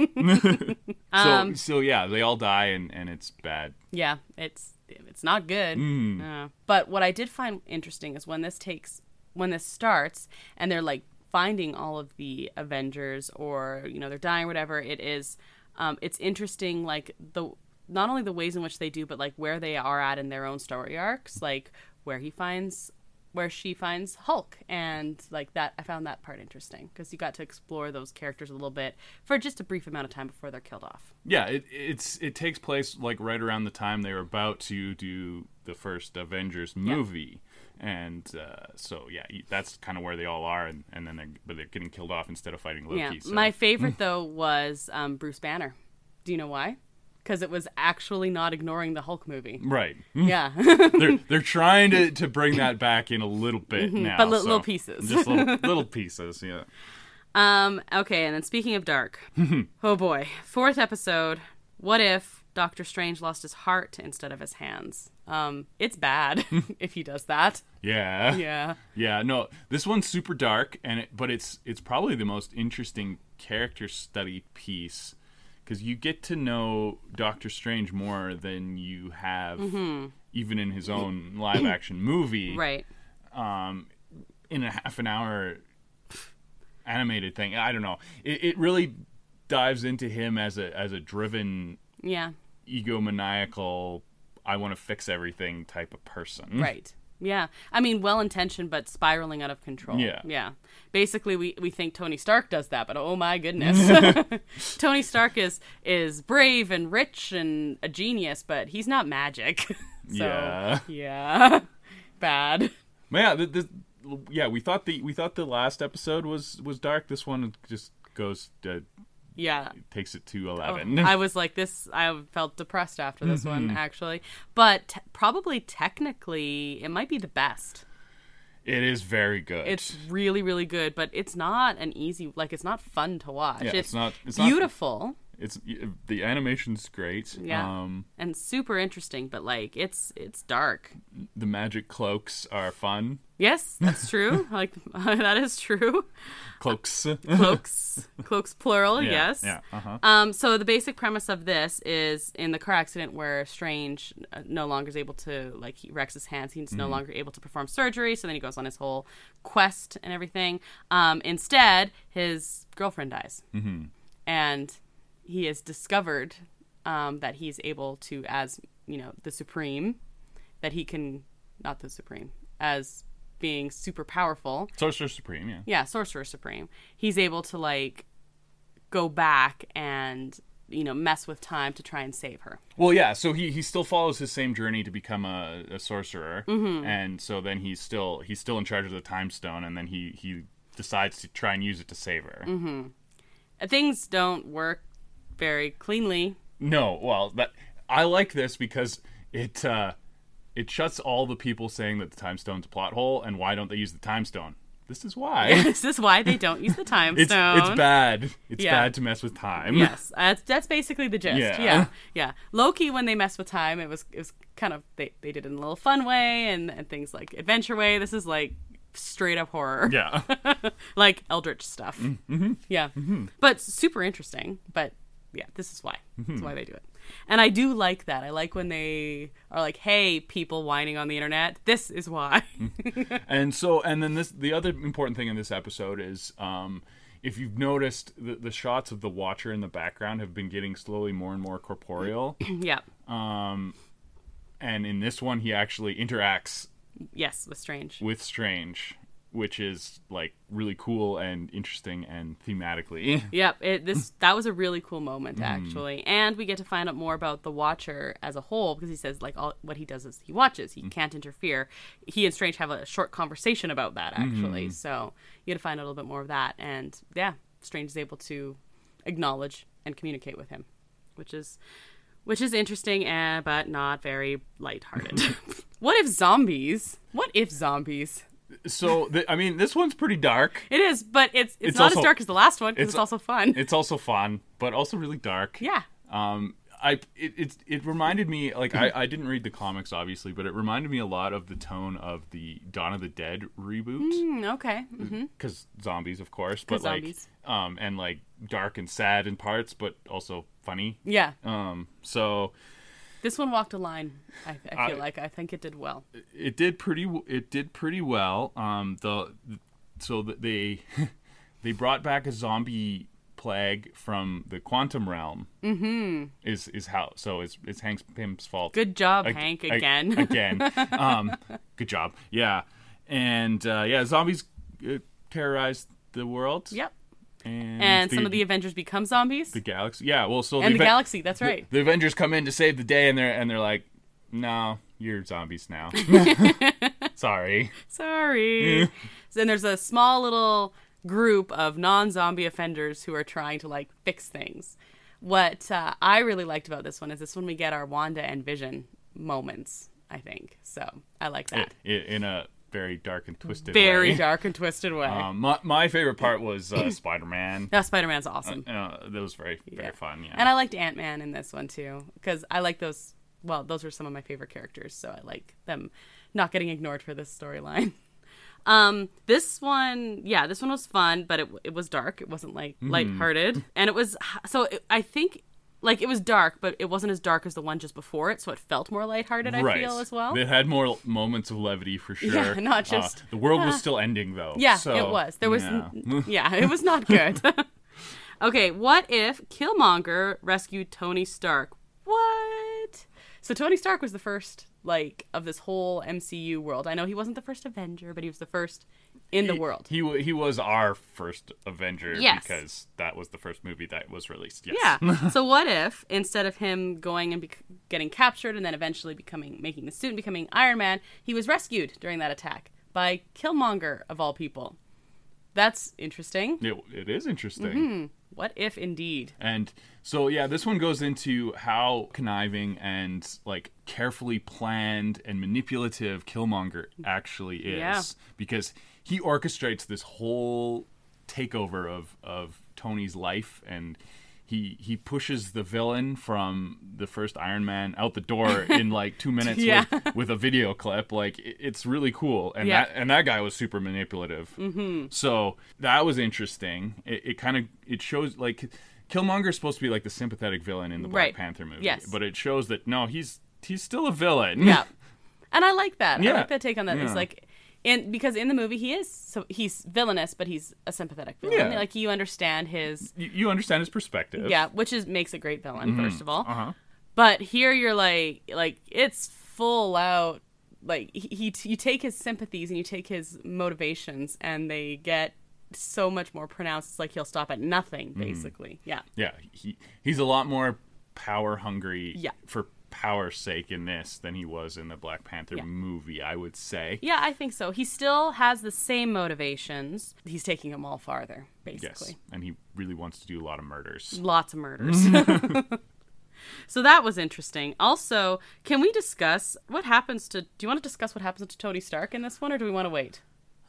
So yeah, they all die and it's bad. Yeah, it's not good. But what I did find interesting is when this starts and they're like finding all of the Avengers or they're dying or whatever, it is it's interesting, like not only the ways in which they do, but like where they are at in their own story arcs, like where she finds Hulk, and like that. I found that part interesting because you got to explore those characters a little bit for just a brief amount of time before they're killed off. Yeah, it takes place like right around the time they were about to do the first Avengers movie. And so that's kind of where they all are, and then they're getting killed off instead of fighting Loki. Yeah, so. My favorite though was Bruce Banner. Do you know why? Because it was actually not ignoring the Hulk movie. Right. Yeah. they're trying to bring that back in a little bit now, but little pieces. Just little pieces. Yeah. Okay, and then speaking of dark, oh boy, 4th episode. What if Doctor Strange lost his heart instead of his hands? It's bad if he does that. Yeah. Yeah. Yeah. No, this one's super dark, but it's probably the most interesting character study piece because you get to know Doctor Strange more than you have even in his own live action movie. Right. In a half an hour animated thing, I don't know. It really dives into him as a driven, egomaniacal, I want to fix everything type of person. Right. Yeah. I mean, well-intentioned, but spiraling out of control. Yeah. Yeah. Basically, we think Tony Stark does that, but oh my goodness. Tony Stark is brave and rich and a genius, but he's not magic. So, yeah. Bad. Yeah, we thought the last episode was dark. This one just goes takes it to 11. I was like this. I felt depressed after this one, actually. But probably technically, it might be the best. It is very good. It's really, really good, but it's not an easy. Like it's not fun to watch. Yeah, it's beautiful. The animation's great. Yeah, and super interesting, but like it's dark. The magic cloaks are fun. Yes, that's true. Like that is true. Cloaks plural. Yeah, yes. Yeah. So the basic premise of this is in the car accident where Strange no longer is able to, like, he wrecks his hands. He's no longer able to perform surgery. So then he goes on his whole quest and everything. Instead, his girlfriend dies, and he has discovered that he's able to, as the Supreme, that he can not the Supreme as being super powerful. Sorcerer Supreme, yeah. Yeah, Sorcerer Supreme. He's able to, like, go back and, mess with time to try and save her. Well, yeah, so he still follows his same journey to become a sorcerer. And so then he's still in charge of the Time Stone, and then he decides to try and use it to save her. Things don't work very cleanly. No, well, I like this because it shuts all the people saying that the Time Stone's a plot hole, and why don't they use the Time Stone? This is why. This is why they don't use the Time Stone. It's bad. It's bad to mess with time. Yes, that's basically the gist. Yeah. Loki, when they mess with time, it was kind of they did it in a little fun way and things like adventure way. This is like straight up horror. Yeah. Like Eldritch stuff. Mm-hmm. Yeah. Mm-hmm. But super interesting. But yeah, this is why. This is why they do it. And I do like that. I like when they are like, hey, people whining on the internet, this is why. And then the other important thing in this episode is, if you've noticed, the shots of the Watcher in the background have been getting slowly more and more corporeal. Yeah. And in this one, he actually interacts Yes, with Strange. with Strange, which is like really cool and interesting and thematically. Yep, that was a really cool moment actually, and we get to find out more about the Watcher as a whole because he says like all what he does is he watches, he can't interfere. He and Strange have a short conversation about that actually, so you get to find out a little bit more of that, and yeah, Strange is able to acknowledge and communicate with him, which is interesting, but not very lighthearted. What if zombies? So, this one's pretty dark. It is, but it's not also, as dark as the last one because it's also fun. It's also fun, but also really dark. Yeah. It reminded me, like, I didn't read the comics, obviously, but it reminded me a lot of the tone of the Dawn of the Dead reboot. Okay. Because zombies, of course, but like, zombies. and like dark and sad in parts, but also funny. Yeah. So this one walked a line. I feel like I think it did well. It did pretty well. They brought back a zombie plague from the quantum realm. Mm-hmm. Is how so it's Hank Pym's fault. Good job, Hank. Again. Good job. Yeah, and zombies terrorized the world. Yep. And some of the Avengers become zombies. The galaxy. Yeah. Well, so the galaxy. That's right. The Avengers come in to save the day, and they're like, no, you're zombies now. Sorry. Then there's a small little group of non-zombie offenders who are trying to like fix things. What I really liked about this one is we get our Wanda and Vision moments, I think. So I like that. In a very dark and twisted way. My favorite part was Spider-Man. Yeah, Spider-Man's awesome. That was very fun, yeah. And I liked Ant-Man in this one too, because I like those. Well, those are some of my favorite characters, so I like them not getting ignored for this storyline. This one was fun, but it was dark. It wasn't like lighthearted, and it was I think like it was dark, but it wasn't as dark as the one just before it, so it felt more lighthearted. I feel as well. It had more moments of levity for sure. Yeah, not just the world was still ending though. Yeah, so, it was. There was it was not good. Okay, what if Killmonger rescued Tony Stark? What? So Tony Stark was the first, like, of this whole MCU world. I know he wasn't the first Avenger, but he was the first in the world. He was our first Avenger because that was the first movie that was released. Yes. Yeah. So what if, instead of him going and getting captured and then eventually making the suit and becoming Iron Man, he was rescued during that attack by Killmonger, of all people? That's interesting. It is interesting. Mm-hmm. What if indeed? And so, yeah, this one goes into how conniving and, like, carefully planned and manipulative Killmonger actually is. Yeah. Because he orchestrates this whole takeover of Tony's life, and he pushes the villain from the first Iron Man out the door in, like, 2 minutes with a video clip. Like, it's really cool. And that guy was super manipulative. Mm-hmm. So that was interesting. It shows, like, Killmonger's supposed to be like the sympathetic villain in the Black Panther movie. Yes. But it shows that, no, he's still a villain. Yeah. And I like that. Yeah. I like that take on that. Yeah. It's like, because in the movie he's villainous, but he's a sympathetic villain. Yeah. Like, you understand his... You understand his perspective. Yeah, which makes a great villain, first of all. Uh-huh. But here you're like it's full out, like, you take his sympathies and you take his motivations and they get so much more pronounced. It's like he'll stop at nothing, basically. Yeah. Yeah, he's a lot more power hungry for power's sake in this than he was in the Black Panther movie, I would say. Yeah, I think so. He still has the same motivations. He's taking them all farther, basically. Yes, and he really wants to do a lot of murders. Lots of murders. So that was interesting. Also, can we discuss what happens to... Do you want to discuss what happens to Tony Stark in this one, or do we want to wait?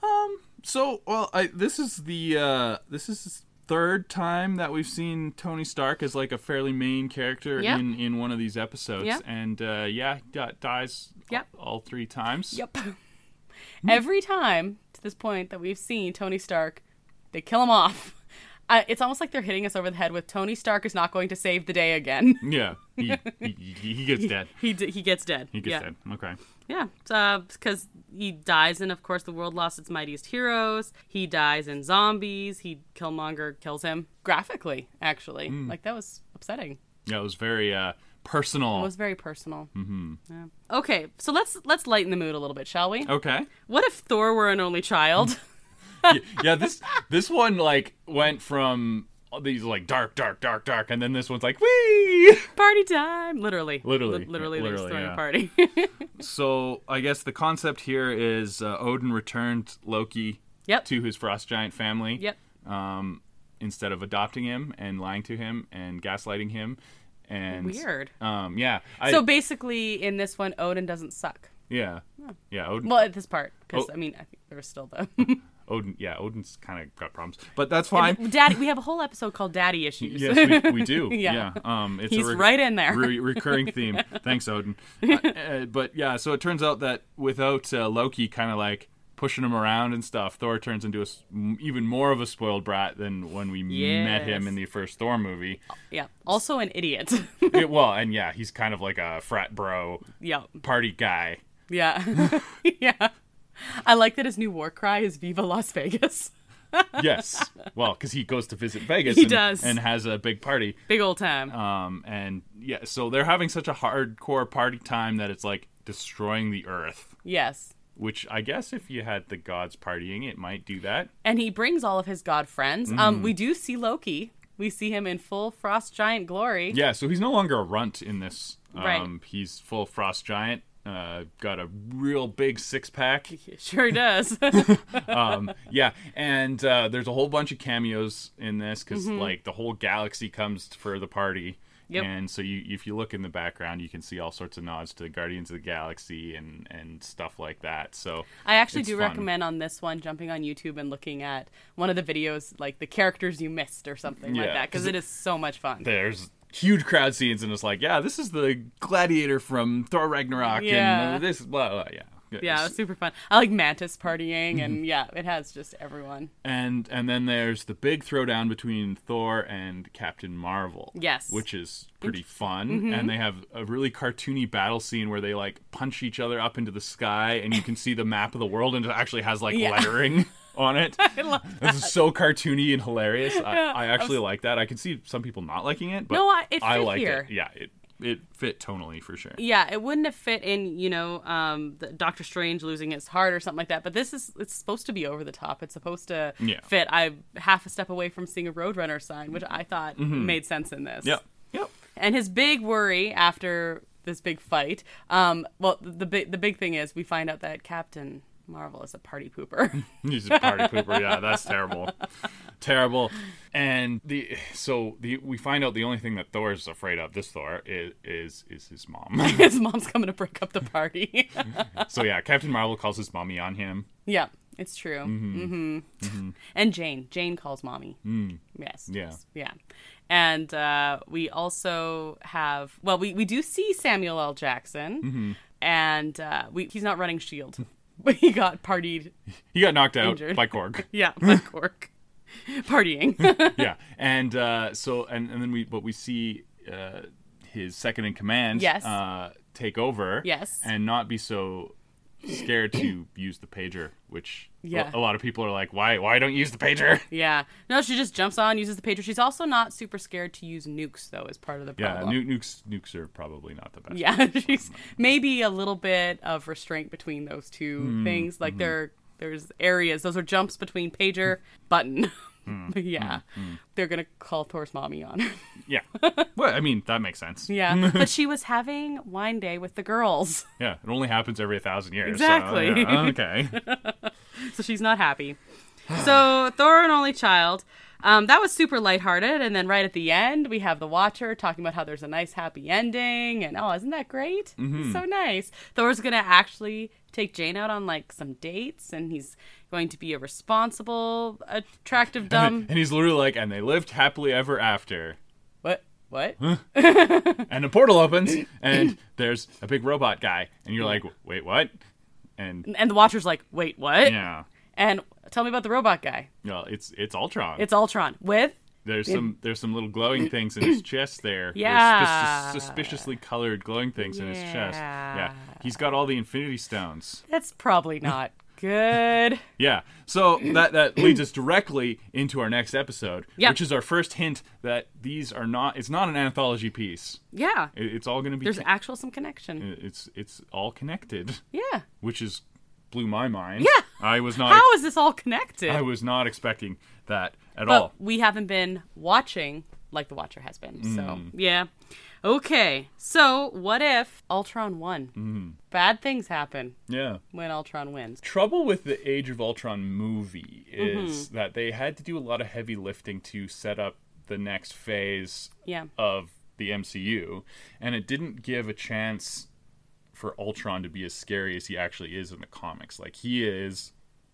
This is the third time that we've seen Tony Stark as, like, a fairly main character in one of these episodes. Yep. And dies all 3 times. Yep. Every time to this point that we've seen Tony Stark, they kill him off. It's almost like they're hitting us over the head with Tony Stark is not going to save the day again. Yeah, he gets dead. He gets dead. He gets dead. Okay. Yeah, because he dies in, of course, the world lost its mightiest heroes. He dies in zombies. Killmonger kills him graphically, actually. Like, that was upsetting. Yeah, it was very personal. It was very personal. Mm-hmm. Yeah. Okay, so let's lighten the mood a little bit, shall we? Okay. What if Thor were an only child? Yeah, this one like went from these like dark, and then this one's like whee Party time, literally, literally, they're just throwing yeah. a party. So I guess the concept here is Odin returned Loki to his frost giant family. Yep. Instead of adopting him and lying to him and gaslighting him, and weird. Yeah. So basically, in this one, Odin doesn't suck. Yeah. Odin. Well, at this part, because I mean, I think there was still the. Odin's kind of got problems, but that's fine. Daddy, we have a whole episode called Daddy Issues. Yes, we do. Yeah. It's He's right in there. Recurring theme. Thanks, Odin. But yeah, so it turns out that without Loki kind of like pushing him around and stuff, Thor turns into even more of a spoiled brat than when we met him in the first Thor movie. Yeah. Also an idiot. He's kind of like a frat bro. Yeah. Party guy. Yeah. Yeah. I like that his new war cry is Viva Las Vegas. Yes. Well, because he goes to visit Vegas and has a big party. Big old time. And yeah, so they're having such a hardcore party time that it's like destroying the earth. Yes. Which I guess if you had the gods partying, it might do that. And he brings all of his god friends. We do see Loki. We see him in full frost giant glory. Yeah, so he's no longer a runt in this. Right. He's full frost giant. Got a real big six-pack. Sure does. Yeah, and there's a whole bunch of cameos in this because like the whole galaxy comes for the party. Yep. And so if you look in the background, you can see all sorts of nods to Guardians of the Galaxy and stuff like that. So I actually do recommend on this one jumping on YouTube and looking at one of the videos, like the characters you missed or something like that, because it is so much fun. There's huge crowd scenes, and it's like, yeah, this is the gladiator from Thor Ragnarok, and this, blah, blah, yeah. Yeah, it's super fun. I like Mantis partying, and yeah, it has just everyone. And then there's the big throwdown between Thor and Captain Marvel. Yes. Which is pretty fun. And they have a really cartoony battle scene where they like punch each other up into the sky, and you can see the map of the world, and it actually has like lettering on it. I love that. This is so cartoony and hilarious. I actually like that. I can see some people not liking it, but I like it. Yeah, it fit tonally for sure. Yeah, it wouldn't have fit in, the Doctor Strange losing his heart or something like that. But it's supposed to be over the top. It's supposed to fit. I'm half a step away from seeing a Roadrunner sign, which I thought made sense in this. Yep. And his big worry after this big fight, the big thing is we find out that Captain Marvel is a party pooper. He's a party pooper. Yeah, that's terrible. And we find out the only thing that Thor is afraid of, this Thor, is his mom. His mom's coming to break up the party. So yeah, Captain Marvel calls his mommy on him. Yeah, it's true. And Jane calls mommy. Yes. Yeah. And we also have, we do see Samuel L. Jackson, and he's not running S.H.I.E.L.D., but he got partied. He got knocked out injured. by Korg. Yeah, by Korg. Partying. Yeah, and then we see his second in command take over. Yes. And not be so scared to use the pager, which a lot of people are like, why don't you use the pager? Yeah. No, she just jumps on, uses the pager. She's also not super scared to use nukes, though, as part of the problem. Yeah, nukes are probably not the best. Yeah, she's maybe a little bit of restraint between those two things. Like there's areas, those are jumps between pager, button. They're going to call Thor's mommy on her. Yeah. Well, I mean, that makes sense. Yeah. But she was having wine day with the girls. Yeah. It only happens every 1,000 years. Exactly. So, yeah. Okay. So she's not happy. So Thor, an only child. That was super lighthearted. And then right at the end, we have the Watcher talking about how there's a nice happy ending. And isn't that great? It's so nice. Thor's going to actually take Jane out on like some dates, and he's going to be a responsible, attractive, dumb. And he's literally like, and they lived happily ever after. What? And a portal opens, and there's a big robot guy, and you're like, wait, what? And the Watcher's like, wait, what? Yeah. And tell me about the robot guy. Well, it's Ultron. It's Ultron with... There's some little glowing things in his chest there. Yeah. There's suspiciously colored glowing things in his chest. Yeah. He's got all the Infinity Stones. That's probably not good. Yeah. So that leads us directly into our next episode, Yep. which is our first hint that these are not. It's not an anthology piece. Yeah. It's all going to be. There's actual some connection. It's all connected. Yeah. Which is blew my mind. Yeah. I was not. How is this all connected? I was not expecting that at all. But we haven't been watching like the Watcher has been. So, yeah. Okay. So, what if Ultron won? Bad things happen Yeah. when Ultron wins. Trouble with the Age of Ultron movie is that they had to do a lot of heavy lifting to set up the next phase Yeah. of the MCU, and it didn't give a chance for Ultron to be as scary as he actually is in the comics. Like, he is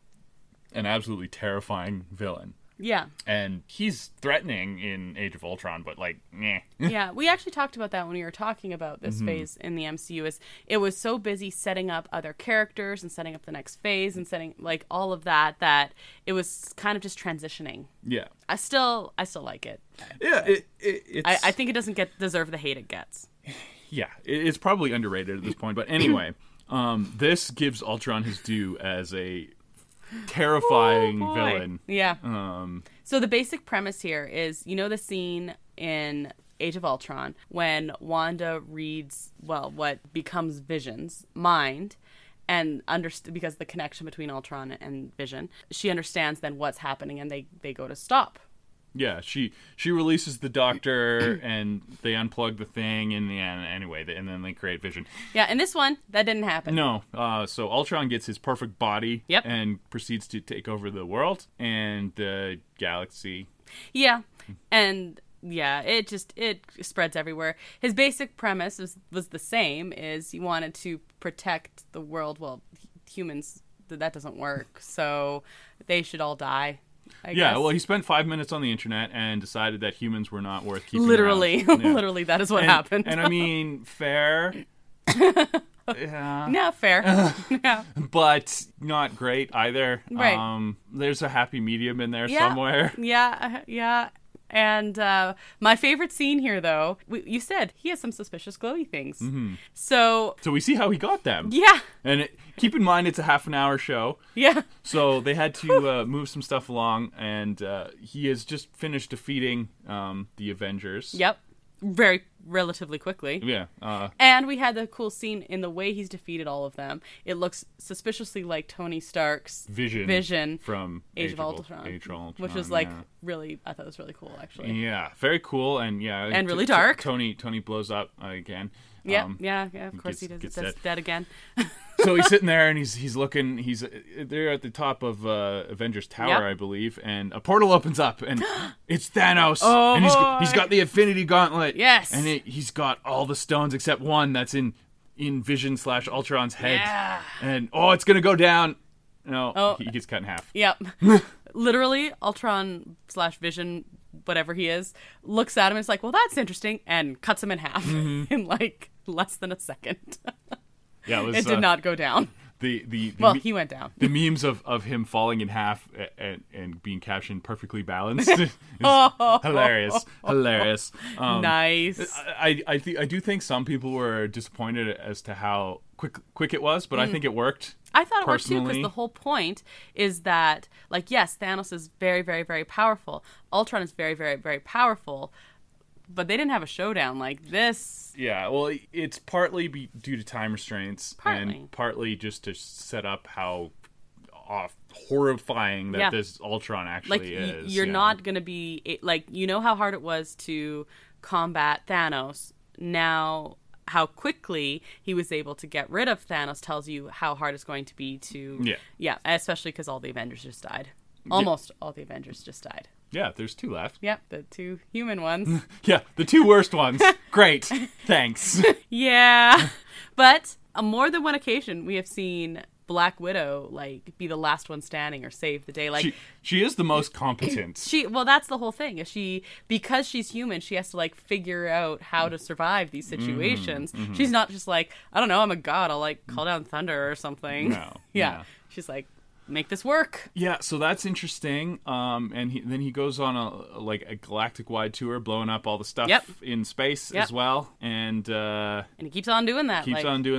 an absolutely terrifying villain. Yeah. And he's threatening in Age of Ultron, but like, meh. Yeah, we actually talked about that when we were talking about this phase in the MCU. Is it was so busy setting up other characters and setting up the next phase and setting like all of that it was kind of just transitioning. Yeah. I still like it. Yeah, it's... I think it doesn't deserve the hate it gets. Yeah, it's probably underrated at this point. But anyway, this gives Ultron his due as a terrifying villain. Yeah. So the basic premise here is, the scene in Age of Ultron when Wanda reads, what becomes Vision's mind, and because of the connection between Ultron and Vision, she understands then what's happening, and they go to stop. Yeah, she releases the Doctor, and they unplug the thing in the end anyway, and then they create Vision. Yeah, in this one, that didn't happen. No, so Ultron gets his perfect body Yep. and proceeds to take over the world and the galaxy. Yeah, and yeah, it spreads everywhere. His basic premise was the same, is he wanted to protect the world. Well, humans, that doesn't work, so they should all die. I guess. Well, he spent 5 minutes on the internet and decided that humans were not worth keeping Literally, around. Yeah. literally, that is what happened. And I mean, fair. Yeah. No, fair. Yeah. But not great either. Right. There's a happy medium in there Yeah. somewhere. Yeah. And my favorite scene here, though, you said he has some suspicious glowy things. Mm-hmm. So we see how he got them. Yeah. And keep in mind, it's a half an hour show. Yeah. So they had to move some stuff along, and he has just finished defeating the Avengers. Yep. Relatively quickly. Yeah. And we had the cool scene in the way he's defeated all of them. It looks suspiciously like Tony Stark's Vision from Age of Ultron, which was really, I thought it was really cool, actually. Yeah, very cool, and and really dark. Tony blows up again. Yeah. Of course he does. It's dead again. So he's sitting there and he's looking. They're at the top of Avengers Tower, Yep. I believe, and a portal opens up, and it's Thanos. Oh, and boy. he's got the Infinity Gauntlet. Yes. And he's got all the stones except one that's in Vision / Ultron's head. Yeah. And it's gonna go down. No, he gets cut in half. Yep. Literally, Ultron / Vision, whatever he is, looks at him and is like, well, that's interesting, and cuts him in half in like less than a second. Yeah, it did not go down. He went down. The memes of him falling in half and being captioned perfectly balanced is hilarious. Nice. I do think some people were disappointed as to how quick it was, but I think it worked. I thought it worked too, personally. because the whole point is that, yes, Thanos is very, very, very powerful. Ultron is very, very, very powerful, but they didn't have a showdown like this. Yeah, well, it's partly due to time restraints, and partly just to set up how horrifying that this Ultron actually is. You're not going to be... how hard it was to combat Thanos. Now, how quickly he was able to get rid of Thanos tells you how hard it's going to be to... Yeah, especially because all the Avengers just died. Almost all the Avengers just died. Yeah, there's 2 left. Yep, the 2 human ones. Yeah, the 2 worst ones. Great. Thanks. Yeah. But on more than one occasion, we have seen Black Widow, be the last one standing or save the day. She is the most competent. That's the whole thing. Because she's human, she has to, figure out how to survive these situations. Mm-hmm. She's not just I don't know, I'm a god, I'll, call down thunder or something. No. Yeah. She's like, make this work. Yeah, so that's interesting. And then he goes on a galactic-wide tour, blowing up all the stuff in space as well. And he keeps on doing that.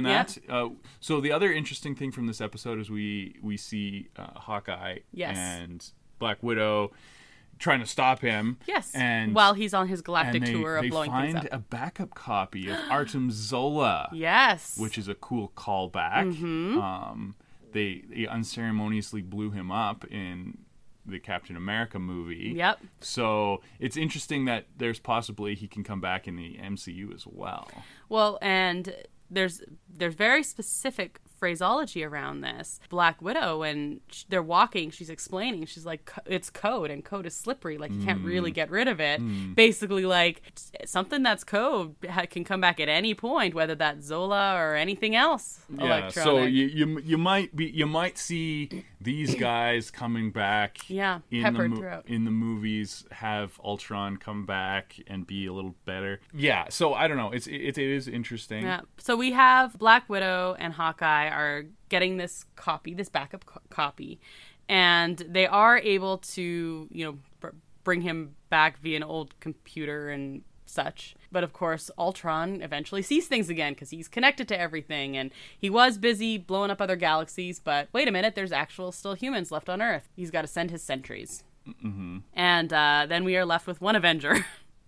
So the other interesting thing from this episode is we see Hawkeye and Black Widow trying to stop him. Yes. And while he's on his galactic tour of blowing things up. They find a backup copy of Artem Zola. Yes. Which is a cool callback. Mm-hmm. They unceremoniously blew him up in the Captain America movie. Yep. So it's interesting that there's possibly he can come back in the MCU as well. Well, and there's very specific phraseology around this. Black Widow, when they're walking, she's explaining, she's like, it's code, and code is slippery, like you can't really get rid of it. Basically, like, something that's code can come back at any point, whether that's Zola or anything else electronic. So you might see these guys coming back peppered throughout. In the movies, have Ultron come back and be a little better. Yeah, so I don't know, it is interesting. Yeah. So we have Black Widow and Hawkeye are getting this backup copy, and they are able to, bring him back via an old computer and such. But of course, Ultron eventually sees things again because he's connected to everything, and he was busy blowing up other galaxies. But wait a minute, there's still humans left on Earth. He's got to send his sentries. Mm-hmm. And then we are left with one Avenger.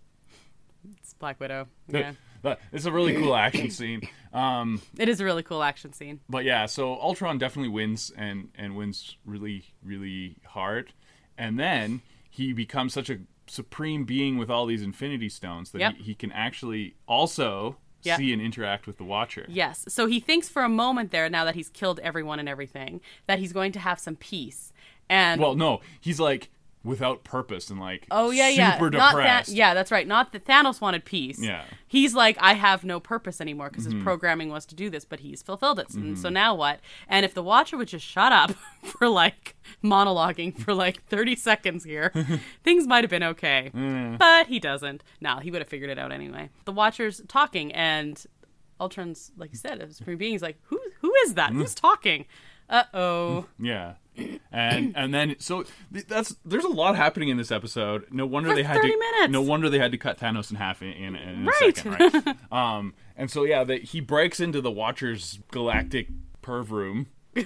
It's Black Widow. Yeah. It's a really cool action scene. It is a really cool action scene. But yeah, so Ultron definitely wins and wins really, really hard. And then he becomes such a supreme being with all these Infinity Stones that he can actually also see and interact with the Watcher. Yes. So he thinks for a moment there, now that he's killed everyone and everything, that he's going to have some peace. And well, no, he's like without purpose and like super depressed. That's right. Not that Thanos wanted peace. Yeah. He's like, I have no purpose anymore because his programming was to do this, but he's fulfilled it. And so now what? And if the Watcher would just shut up for like monologuing for like 30 seconds here, things might have been okay. But he doesn't. No, he would have figured it out anyway. The Watcher's talking, and Ultron's, like you said, a supreme being. He's like, who is that? Who's talking? Uh-oh. Yeah. And then so there's a lot happening in this episode. No wonder they had 30 minutes. No wonder they had to cut Thanos in half in a second, right? And so he breaks into the Watcher's galactic perv room.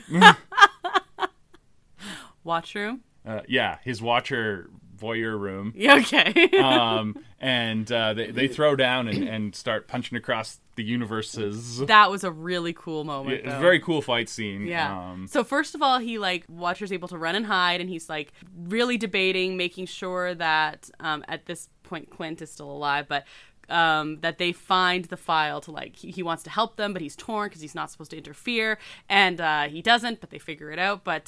Watch room? His Watcher voyeur room. Okay. And they throw down and start punching across the universes. That was a really cool moment. It's a very cool fight scene. Yeah. So first of all, he Watcher's able to run and hide, and he's really debating, making sure that at this point Clint is still alive, but that they find the file to he wants to help them, but he's torn because he's not supposed to interfere, and he doesn't, but they figure it out. But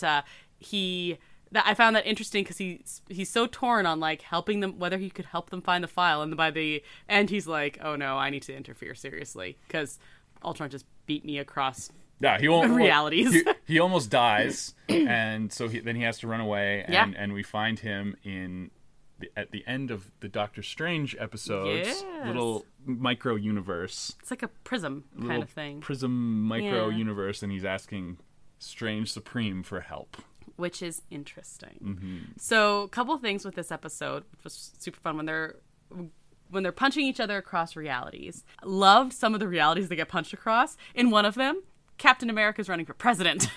I found that interesting because he's so torn on helping them, whether he could help them find the file, and by the end he's like, oh no, I need to interfere seriously because Ultron just beat me across realities. He almost dies, and so then he has to run away, and we find him at the end of the Doctor Strange episodes, little micro universe. It's like a prism kind of thing. Prism micro universe, and he's asking Strange Supreme for help. Which is interesting. Mm-hmm. So, a couple things with this episode, which was super fun when they're punching each other across realities. Loved some of the realities they get punched across. In one of them, Captain America's running for president.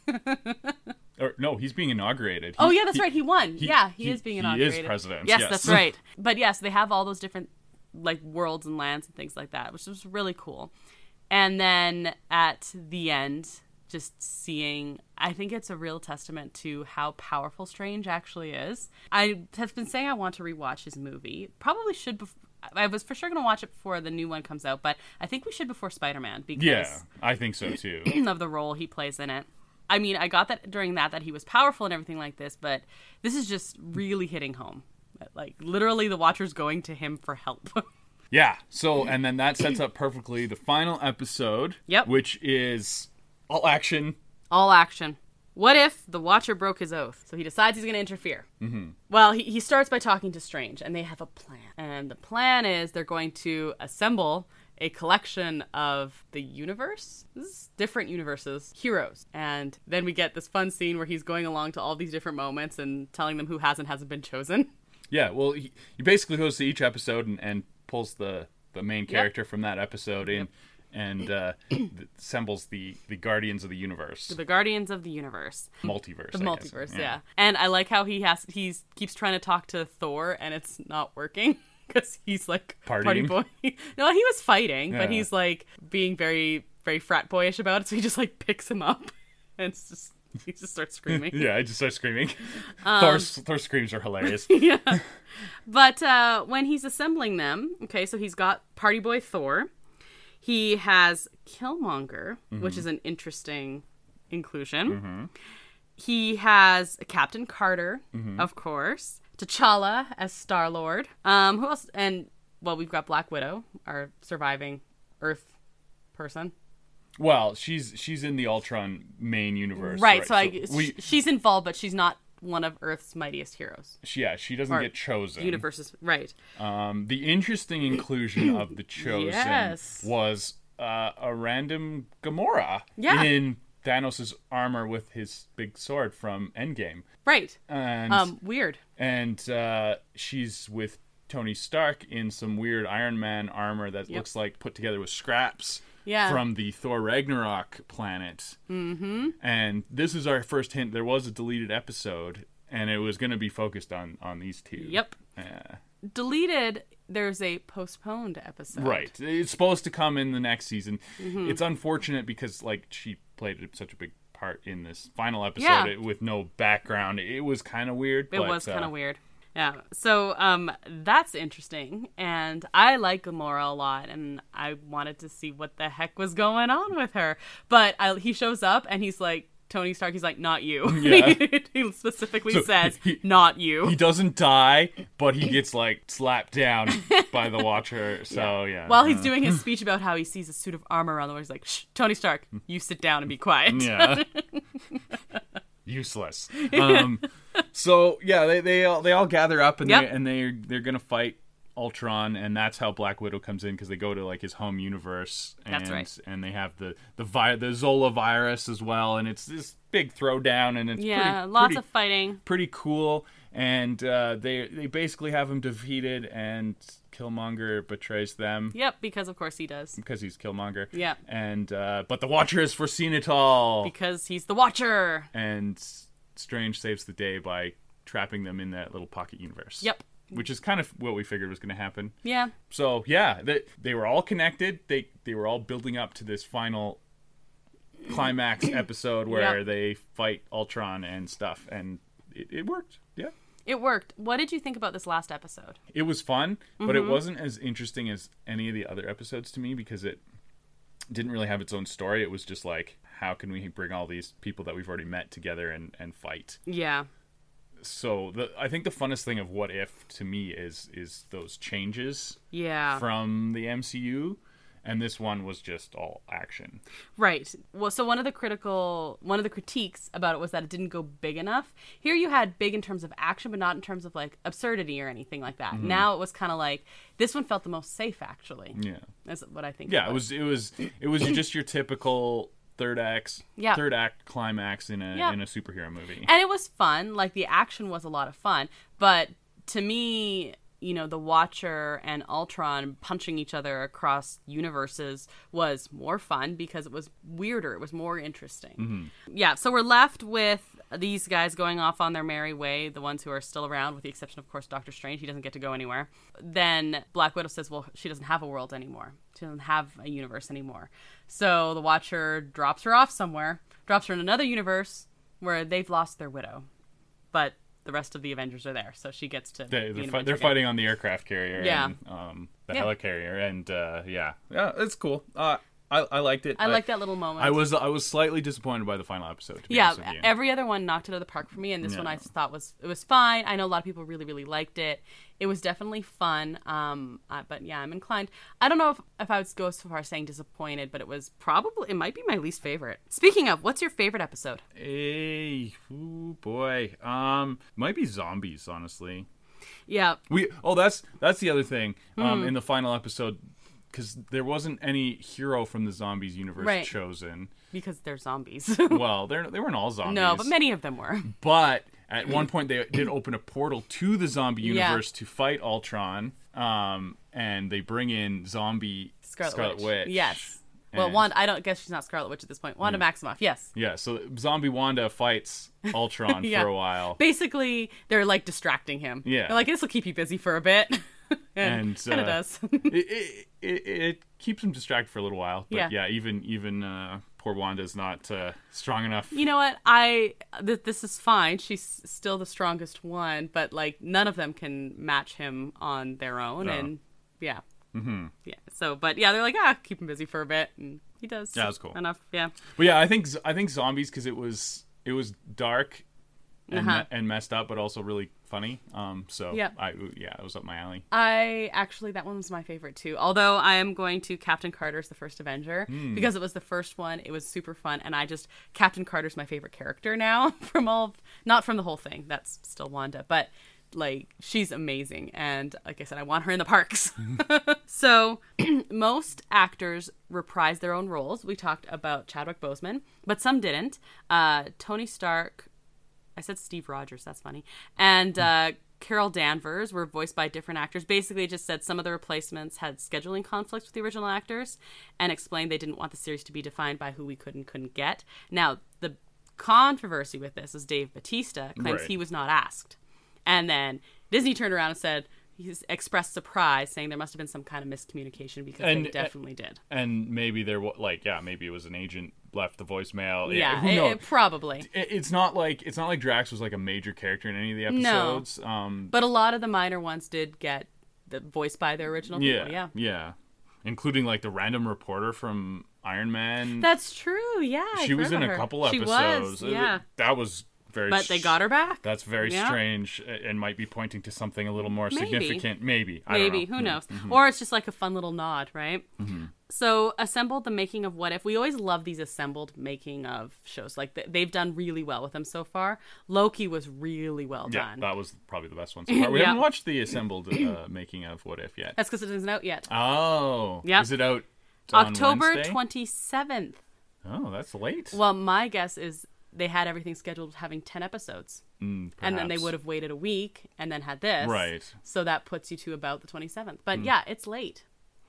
Or no, he's being inaugurated. That's right. He won. He is being inaugurated. He is president. Yes, that's right. But yes, they have all those different worlds and lands and things like that, which was really cool. And then at the end, just seeing, I think it's a real testament to how powerful Strange actually is. I have been saying I want to rewatch his movie. Probably should. I was for sure going to watch it before the new one comes out, but I think we should before Spider-Man because I think so too. Of the role he plays in it. I mean, I got that during that he was powerful and everything like this, but this is just really hitting home. Literally, the Watcher's going to him for help. Yeah. So, and then that sets up perfectly the final episode. Yep. Which is all action. All action. What if the Watcher broke his oath? So he decides he's going to interfere. Mm-hmm. Well, he starts by talking to Strange, and they have a plan. And the plan is they're going to assemble a collection of the universe, different universes, heroes. And then we get this fun scene where he's going along to all these different moments and telling them who has and hasn't been chosen. Yeah, well, he basically goes to each episode and pulls the main character from that episode in and assembles the Guardians of the Universe. The Guardians of the Universe. Multiverse. The multiverse, yeah. And I like how he keeps trying to talk to Thor and it's not working. Because he's like Partying. party boy. No, he was fighting, but Yeah. he's like being very, very frat boyish about it. So he just like picks him up, and he just starts screaming. Yeah, I just start screaming. Thor screams are hilarious. Yeah. But when he's assembling them, okay, so he's got party boy Thor. He has Killmonger, which is an interesting inclusion. He has Captain Carter, of course. T'Challa as Star-Lord. Who else? And, well, we've got Black Widow, our surviving Earth person. Well, she's in the Ultron main universe. Right, so she's involved, but she's not one of Earth's mightiest heroes. She doesn't get chosen. Universes, right. The interesting inclusion of the chosen Yes. was a random Gamora Yeah. in Thanos' armor with his big sword from Endgame. Right. And Weird. And she's with Tony Stark in some weird Iron Man armor that looks like put together with scraps from the Thor Ragnarok planet. Mm-hmm. And this is our first hint. There was a deleted episode, and it was going to be focused on these two. Yep. Deleted, there's a postponed episode. Right. It's supposed to come in the next season. It's unfortunate because, like, she played such a big part in this final episode with no background. It was kind of weird. It was kind of weird. Yeah. So that's interesting. And I like Gamora a lot. And I wanted to see what the heck was going on with her. But he shows up and he's like, Tony Stark, he's like, not you. Yeah. He specifically says, not you. He doesn't die, but he gets, like, slapped down by the Watcher. So, yeah. While he's doing his speech about how he sees a suit of armor on the wall, he's like, shh, Tony Stark, you sit down and be quiet. Yeah. Useless. So, yeah, they all gather up and they're going to fight Ultron, and that's how Black Widow comes in, because they go to, like, his home universe, and That's right. and they have the Zola virus as well, and it's this big throwdown, and it's lots of fighting, pretty cool. And they basically have him defeated, and Killmonger betrays them. Yep, because of course he does. Because he's Killmonger. Yeah. And but the Watcher has foreseen it all. Because he's the Watcher. And Strange saves the day by trapping them in that little pocket universe. Yep. Which is kind of what we figured was going to happen. Yeah. So, yeah, they were all connected. They were all building up to this final climax episode where they fight Ultron and stuff. And it worked. Yeah. It worked. What did you think about this last episode? It was fun, but it wasn't as interesting as any of the other episodes to me, because it didn't really have its own story. It was just like, how can we bring all these people that we've already met together and fight? Yeah. So I think the funnest thing of What If to me is those changes from the MCU, and this one was just all action. Right. Well, so one of the critiques about it was that it didn't go big enough. Here you had big in terms of action, but not in terms of like absurdity or anything like that. Now it was kind of like this one felt the most safe, actually. Yeah. That's what I think. Yeah, it was just your typical third act climax in a superhero movie. And it was fun. Like, the action was a lot of fun. But to me, you know, the Watcher and Ultron punching each other across universes was more fun because it was weirder. It was more interesting. Yeah, so we're left with these guys going off on their merry way, the ones who are still around, with the exception, of course, Doctor Strange. He doesn't get to go anywhere. Then Black Widow says, well, she doesn't have a world anymore. She doesn't have a universe anymore. So the Watcher drops her off somewhere, drops her in another universe where they've lost their widow. But the rest of the Avengers are there, so she gets to they're fighting on the aircraft carrier and the helicarrier, and it's cool. I liked it. I liked that little moment. I was slightly disappointed by the final episode, to be honest with you. Every other one knocked it out of the park for me, and this one I thought was fine. I know a lot of people really, really liked it. It was definitely fun. But yeah, I'm inclined. I don't know if I would go so far as saying disappointed, but it might be my least favorite. Speaking of, what's your favorite episode? Boy. Might be zombies, honestly. Yeah. That's the other thing. In the final episode, because there wasn't any hero from the zombies universe Right. chosen. Because they're zombies. Well, they weren't all zombies. No, but many of them were. But at one point, they did open a portal to the zombie Yeah. universe to fight Ultron. And they bring in zombie Scarlet Witch. Yes. Well, And- Wanda, I don't guess she's not Scarlet Witch at this point. Wanda Maximoff, yes. Yeah, so zombie Wanda fights Ultron Yeah. for a while. Basically, they're like distracting him. Yeah. They're like, this will keep you busy for a bit. and it And, does. It keeps him distracted for a little while. But Yeah. even poor Wanda's not strong enough. You know what? This is fine. She's still the strongest one, but like none of them can match him on their own. No. And yeah. Mm-hmm. Yeah. So, but yeah, they're like, keep him busy for a bit. And he does. Yeah, that's cool. Enough. Yeah. But yeah, I think zombies, because it was dark and, Uh-huh. and messed up, but also really funny. So Yeah. it was up my alley. That one was my favorite too. Although I am going to Captain Carter's The First Avenger because it was the first one. It was super fun, and Captain Carter's my favorite character now not from the whole thing. That's still Wanda, but like she's amazing, and like I said, I want her in the parks. So most actors reprise their own roles. We talked about Chadwick Boseman, but some didn't. Tony Stark. I said Steve Rogers. That's funny. And Carol Danvers were voiced by different actors. Basically, it just said some of the replacements had scheduling conflicts with the original actors and explained they didn't want the series to be defined by who we could and couldn't get. Now, the controversy with this is Dave Bautista claims Right. he was not asked. And then Disney turned around and said, he's expressed surprise, saying there must have been some kind of miscommunication because they definitely did. And maybe maybe it was an agent left the voicemail. Yeah, who knows? Probably. It's not like Drax was like a major character in any of the episodes. But a lot of the minor ones did get the voice by their original people. Yeah, including like the random reporter from Iron Man. That's true. Yeah, she was in a her. couple She episodes. was, yeah. That was very. But they got her back. That's very Yeah. strange, and might be pointing to something a little more Maybe. significant. Maybe. I don't know. Who knows? Or it's just like a fun little nod, right? So, assembled the making of What If. We always love these assembled making of shows. Like, they've done really well with them so far. Loki was really well Yeah, done. that was probably the best one so far. We Yeah. haven't watched the assembled making of What If yet. That's because it isn't out yet. Oh. Yep. Is it out on October Wednesday? 27th. Oh, that's late. Well, my guess is they had everything scheduled having 10 episodes. And then they Perhaps. would have waited a week and then had this. Right. So that puts you to about the 27th. But yeah, it's late.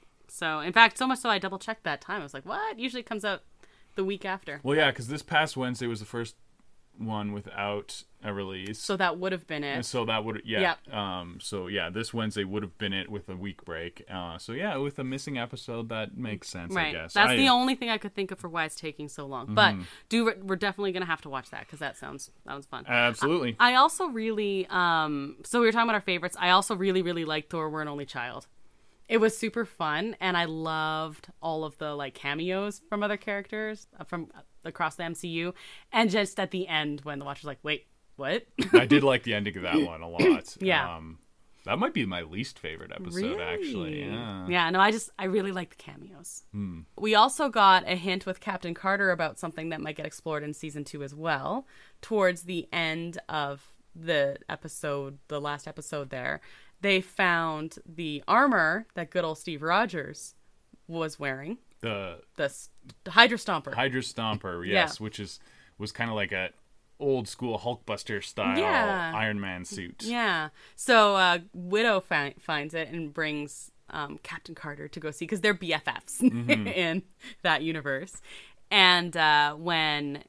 So, in fact, so much so I double checked that time. I was like, what? Usually it comes out the week after. Well, yeah, because this past Wednesday was the first one without a release. So that would have been And it. so that would, Yep. so yeah, this Wednesday would have been it with a week break. So yeah, with a missing episode, that makes sense, I Right. guess. That's the only thing I could think of for why it's taking so long. But Mm-hmm. we're definitely going to have to watch that because that sounds fun. Absolutely. I also really, so we were talking about our favorites. I also really, really liked Thor: We're an Only Child. It was super fun, and I loved all of the like cameos from other characters from across the MCU, and just at the end when the Watcher's like, "Wait, what?" I did like the ending of that one a lot. Yeah. That might be my least favorite episode, actually. Really? Yeah. Yeah, no, I really like the cameos. We also got a hint with Captain Carter about something that might get explored in season 2 as well. Towards the end of the last episode there, they found the armor that good old Steve Rogers was wearing. The The Hydra Stomper. Hydra Stomper, Yeah. yes, was kind of like a old school Hulkbuster style Yeah. Iron Man suit. Yeah. So Widow finds it and brings Captain Carter to go see because they're BFFs in that universe. And when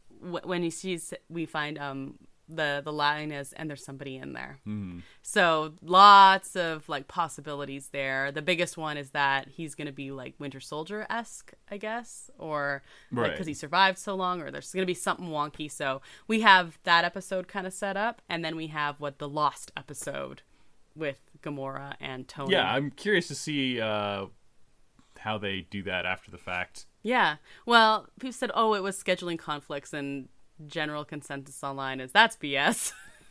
he sees, we find the line is, and there's somebody in there. So lots of like possibilities there. The biggest one is that he's going to be like Winter Soldier-esque, I guess, or like Right. because he survived so long, or there's going to be something wonky. So we have that episode kind of set up, and then we have the Lost episode with Gamora and Tony. Yeah, I'm curious to see how they do that after the fact. Yeah. Well, people said, oh, it was scheduling conflicts, and general consensus online is that's BS.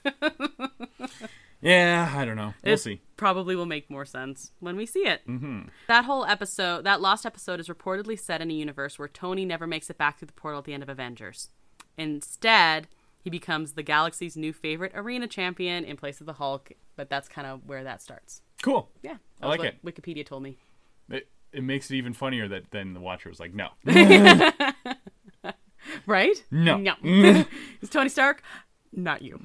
Yeah, I don't know. We'll see. Probably will make more sense when we see it. Mm-hmm. That whole episode, that Lost episode, is reportedly set in a universe where Tony never makes it back through the portal at the end of Avengers. Instead, he becomes the galaxy's new favorite arena champion in place of the Hulk, but that's kind of where that starts. Cool. Yeah. I like it. Wikipedia told me. it makes it even funnier that then the Watcher was like, no. Right? No. No. It's Tony Stark? Not you.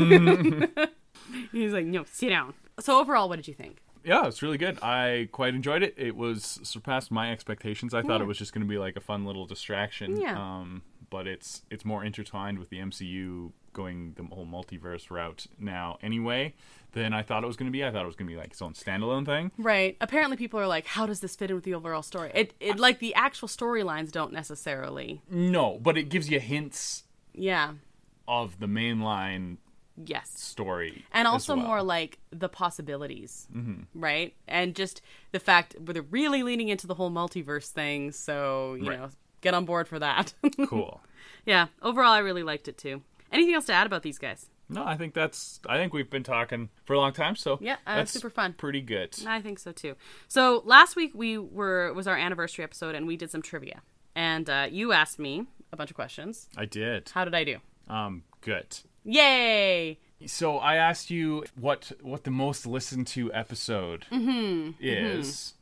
He's like, no, sit down. So overall, what did you think? Yeah, it's really good. I quite enjoyed it. It was surpassed my expectations. I thought it was just going to be like a fun little distraction. Yeah. But it's more intertwined with the MCU going the whole multiverse route now anyway than I thought it was going to be. I thought it was going to be like its own standalone thing. Right. Apparently people are like, how does this fit in with the overall story? It like the actual storylines don't necessarily. No, but it gives you hints Yeah. of the mainline Yes. story. And also as well. more like the possibilities, right? And just the fact where they're really leaning into the whole multiverse thing. So, you know, get on board for that. Cool. Yeah. Overall, I really liked it too. Anything else to add about these guys? No, I think we've been talking for a long time, so Yeah, that's super fun. Pretty good. I think so too. So last week was our anniversary episode, and we did some trivia. And you asked me a bunch of questions. I did. How did I do? Good. Yay! So I asked you what the most listened to episode is.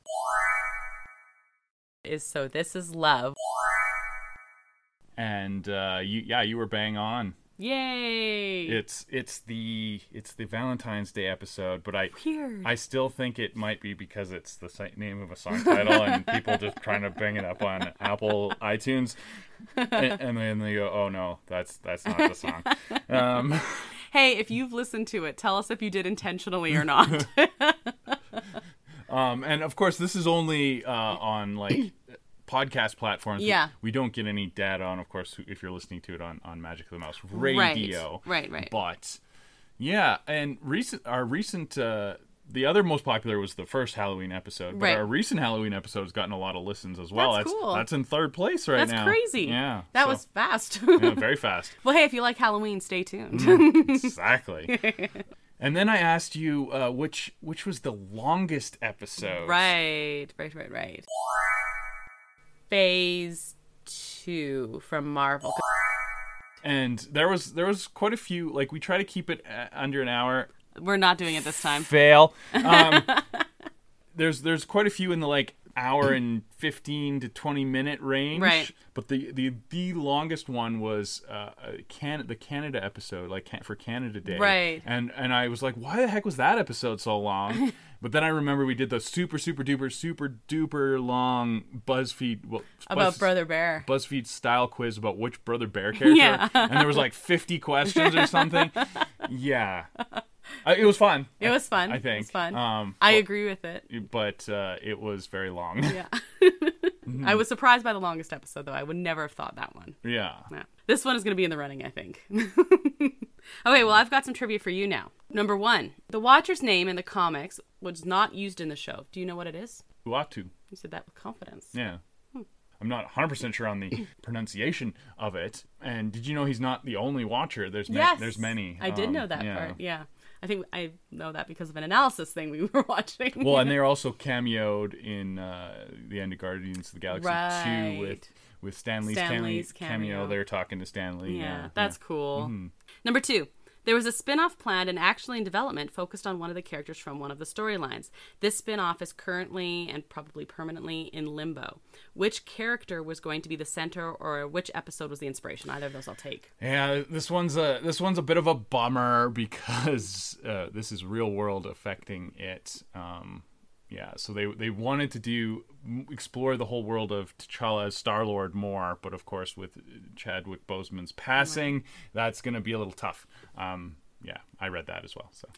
Is So This Is Love. And you were bang on. Yay! It's the Valentine's Day episode, but Weird. I still think it might be because it's the name of a song title and people just trying to bang it up on Apple iTunes, and then they go, "Oh no, that's not the song." Hey, if you've listened to it, tell us if you did intentionally or not. And of course, this is only on like podcast platforms. Yeah. We don't get any data on, of course, if you're listening to it on Magic of the Mouse Radio. Right. But yeah, and the other most popular was the first Halloween episode, but Right. our recent Halloween episode has gotten a lot of listens as well. That's cool. That's in third place right That's now. crazy. Yeah. That was fast. yeah, very fast. Well, hey, if you like Halloween, stay tuned. Exactly. And then I asked you which was the longest episode. Right. Phase 2 from Marvel. And there was quite a few. Like, we try to keep it under an hour. We're not doing it this time. Fail. There's quite a few in the like hour and 15 to 20 minute range. Right. But the longest one was the Canada episode, like for Canada Day. Right. And I was like, why the heck was that episode so long? But then I remember we did the super duper long BuzzFeed About Brother Bear. BuzzFeed style quiz about which Brother Bear character. Yeah. And there was like 50 questions or something. Yeah. It was fun. It was fun. I think. It was fun. I agree with it. But it was very long. Yeah. I was surprised by the longest episode, though. I would never have thought that one. Yeah. Yeah. This one is going to be in the running, I think. Okay, well, I've got some trivia for you now. Number 1. The Watcher's name in the comics was not used in the show. Do you know what it is? Uatu. You said that with confidence. Yeah. I'm not 100% sure on the pronunciation of it. And did you know he's not the only Watcher? There's many. I did know that part. Yeah. I think I know that because of an analysis thing we were watching. Well, and they're also cameoed in the end of Guardians of the Galaxy 2 with Stan Lee's cameo. They're talking to Stan Lee. Yeah, that's cool. Number 2. There was a spin-off planned and actually in development focused on one of the characters from one of the storylines. This spin-off is currently and probably permanently in limbo. Which character was going to be the center, or which episode was the inspiration? Either of those I'll take. Yeah, this one's a bit of a bummer because this is real world affecting it. Yeah, so they wanted to explore the whole world of T'Challa as Star-Lord more, but of course with Chadwick Boseman's passing, that's going to be a little tough. Yeah, I read that as well. So.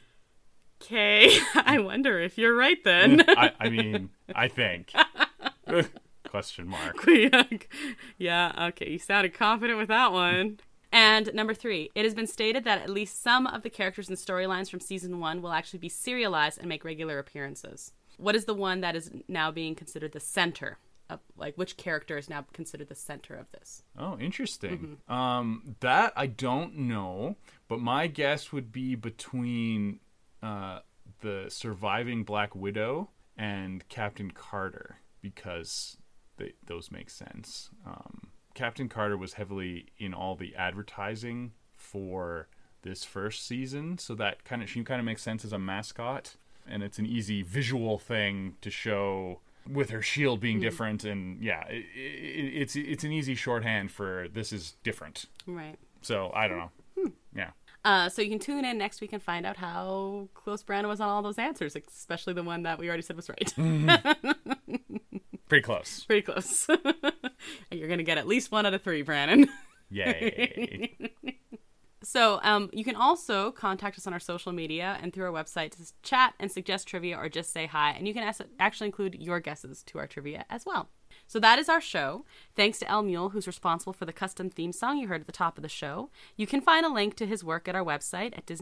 Okay, I wonder if you're right then. I mean, I think. Question mark. Yeah, okay, you sounded confident with that one. And number 3, it has been stated that at least some of the characters and storylines from season 1 will actually be serialized and make regular appearances. What is the one that is now being considered the center of, like, which character is now considered the center of this? Oh, interesting. That I don't know, but my guess would be between the surviving Black Widow and Captain Carter, because those make sense. Captain Carter was heavily in all the advertising for this first season, so she kind of makes sense as a mascot, and it's an easy visual thing to show with her shield being different, and yeah, it's an easy shorthand for this is different. Right. So I don't know. Yeah. So you can tune in next week and find out how close Brandon was on all those answers, especially the one that we already said was right. Pretty close. Pretty close. You're going to get at least 1 out of 3, Brandon. Yay. So you can also contact us on our social media and through our website to chat and suggest trivia or just say hi. And you can actually include your guesses to our trivia as well. So that is our show. Thanks to El Mule, who's responsible for the custom theme song you heard at the top of the show. You can find a link to his work at our website at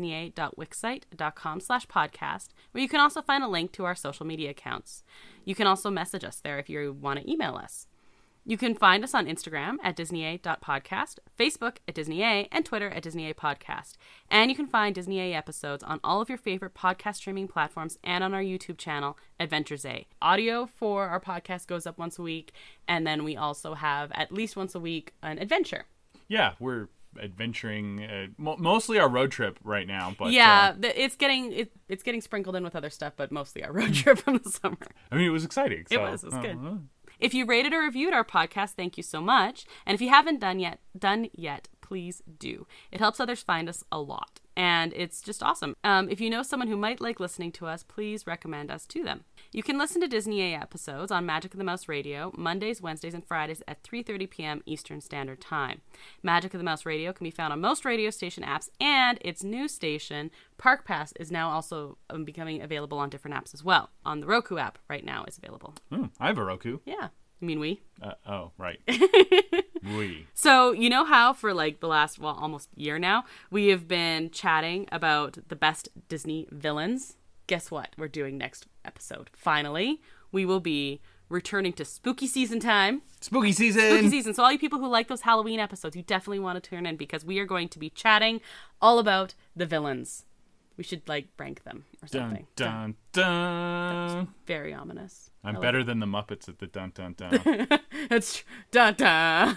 disneya.wixsite.com/podcast, where you can also find a link to our social media accounts. You can also message us there if you want to email us. You can find us on Instagram at disneya.podcast, Facebook at disneya, and Twitter at disneyapodcast. And you can find Disney episodes on all of your favorite podcast streaming platforms and on our YouTube channel, Adventures A. Audio for our podcast goes up once a week, and then we also have at least once a week an adventure. Yeah, we're adventuring mostly our road trip right now, but yeah, it's getting sprinkled in with other stuff, but mostly our road trip from the summer. I mean, it was exciting. So, it was good. If you rated or reviewed our podcast, thank you so much. And if you haven't done yet, please do. It helps others find us a lot, and it's just awesome. If you know someone who might like listening to us, please recommend us to them. You can listen to Disney episodes on Magic of the Mouse Radio Mondays, Wednesdays, and Fridays at 3:30 p.m. Eastern Standard Time. Magic of the Mouse Radio can be found on most radio station apps, and its new station, Park Pass, is now also becoming available on different apps as well. On the Roku app right now is available. I have a Roku. Yeah. You mean we? Oh, right. We. So, you know how for like the last, almost year now, we have been chatting about the best Disney villains? Guess what we're doing next episode? Finally, we will be returning to spooky season time. Spooky season! Spooky season. So all you people who like those Halloween episodes, you definitely want to tune in because we are going to be chatting all about the villains. We should, rank them or something. Dun, dun, dun. That's very ominous. I'm better than the Muppets at the dun, dun, dun. It's dun, dun.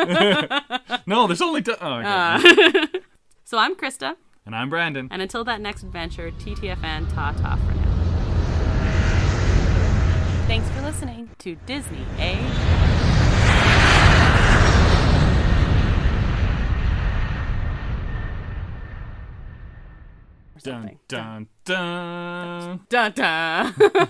No, there's only dun. So I'm Krista. And I'm Brandon. And until that next adventure, TTFN, ta-ta for now. Thanks for listening to Disney, Dun, dun, dun. Dun, dun.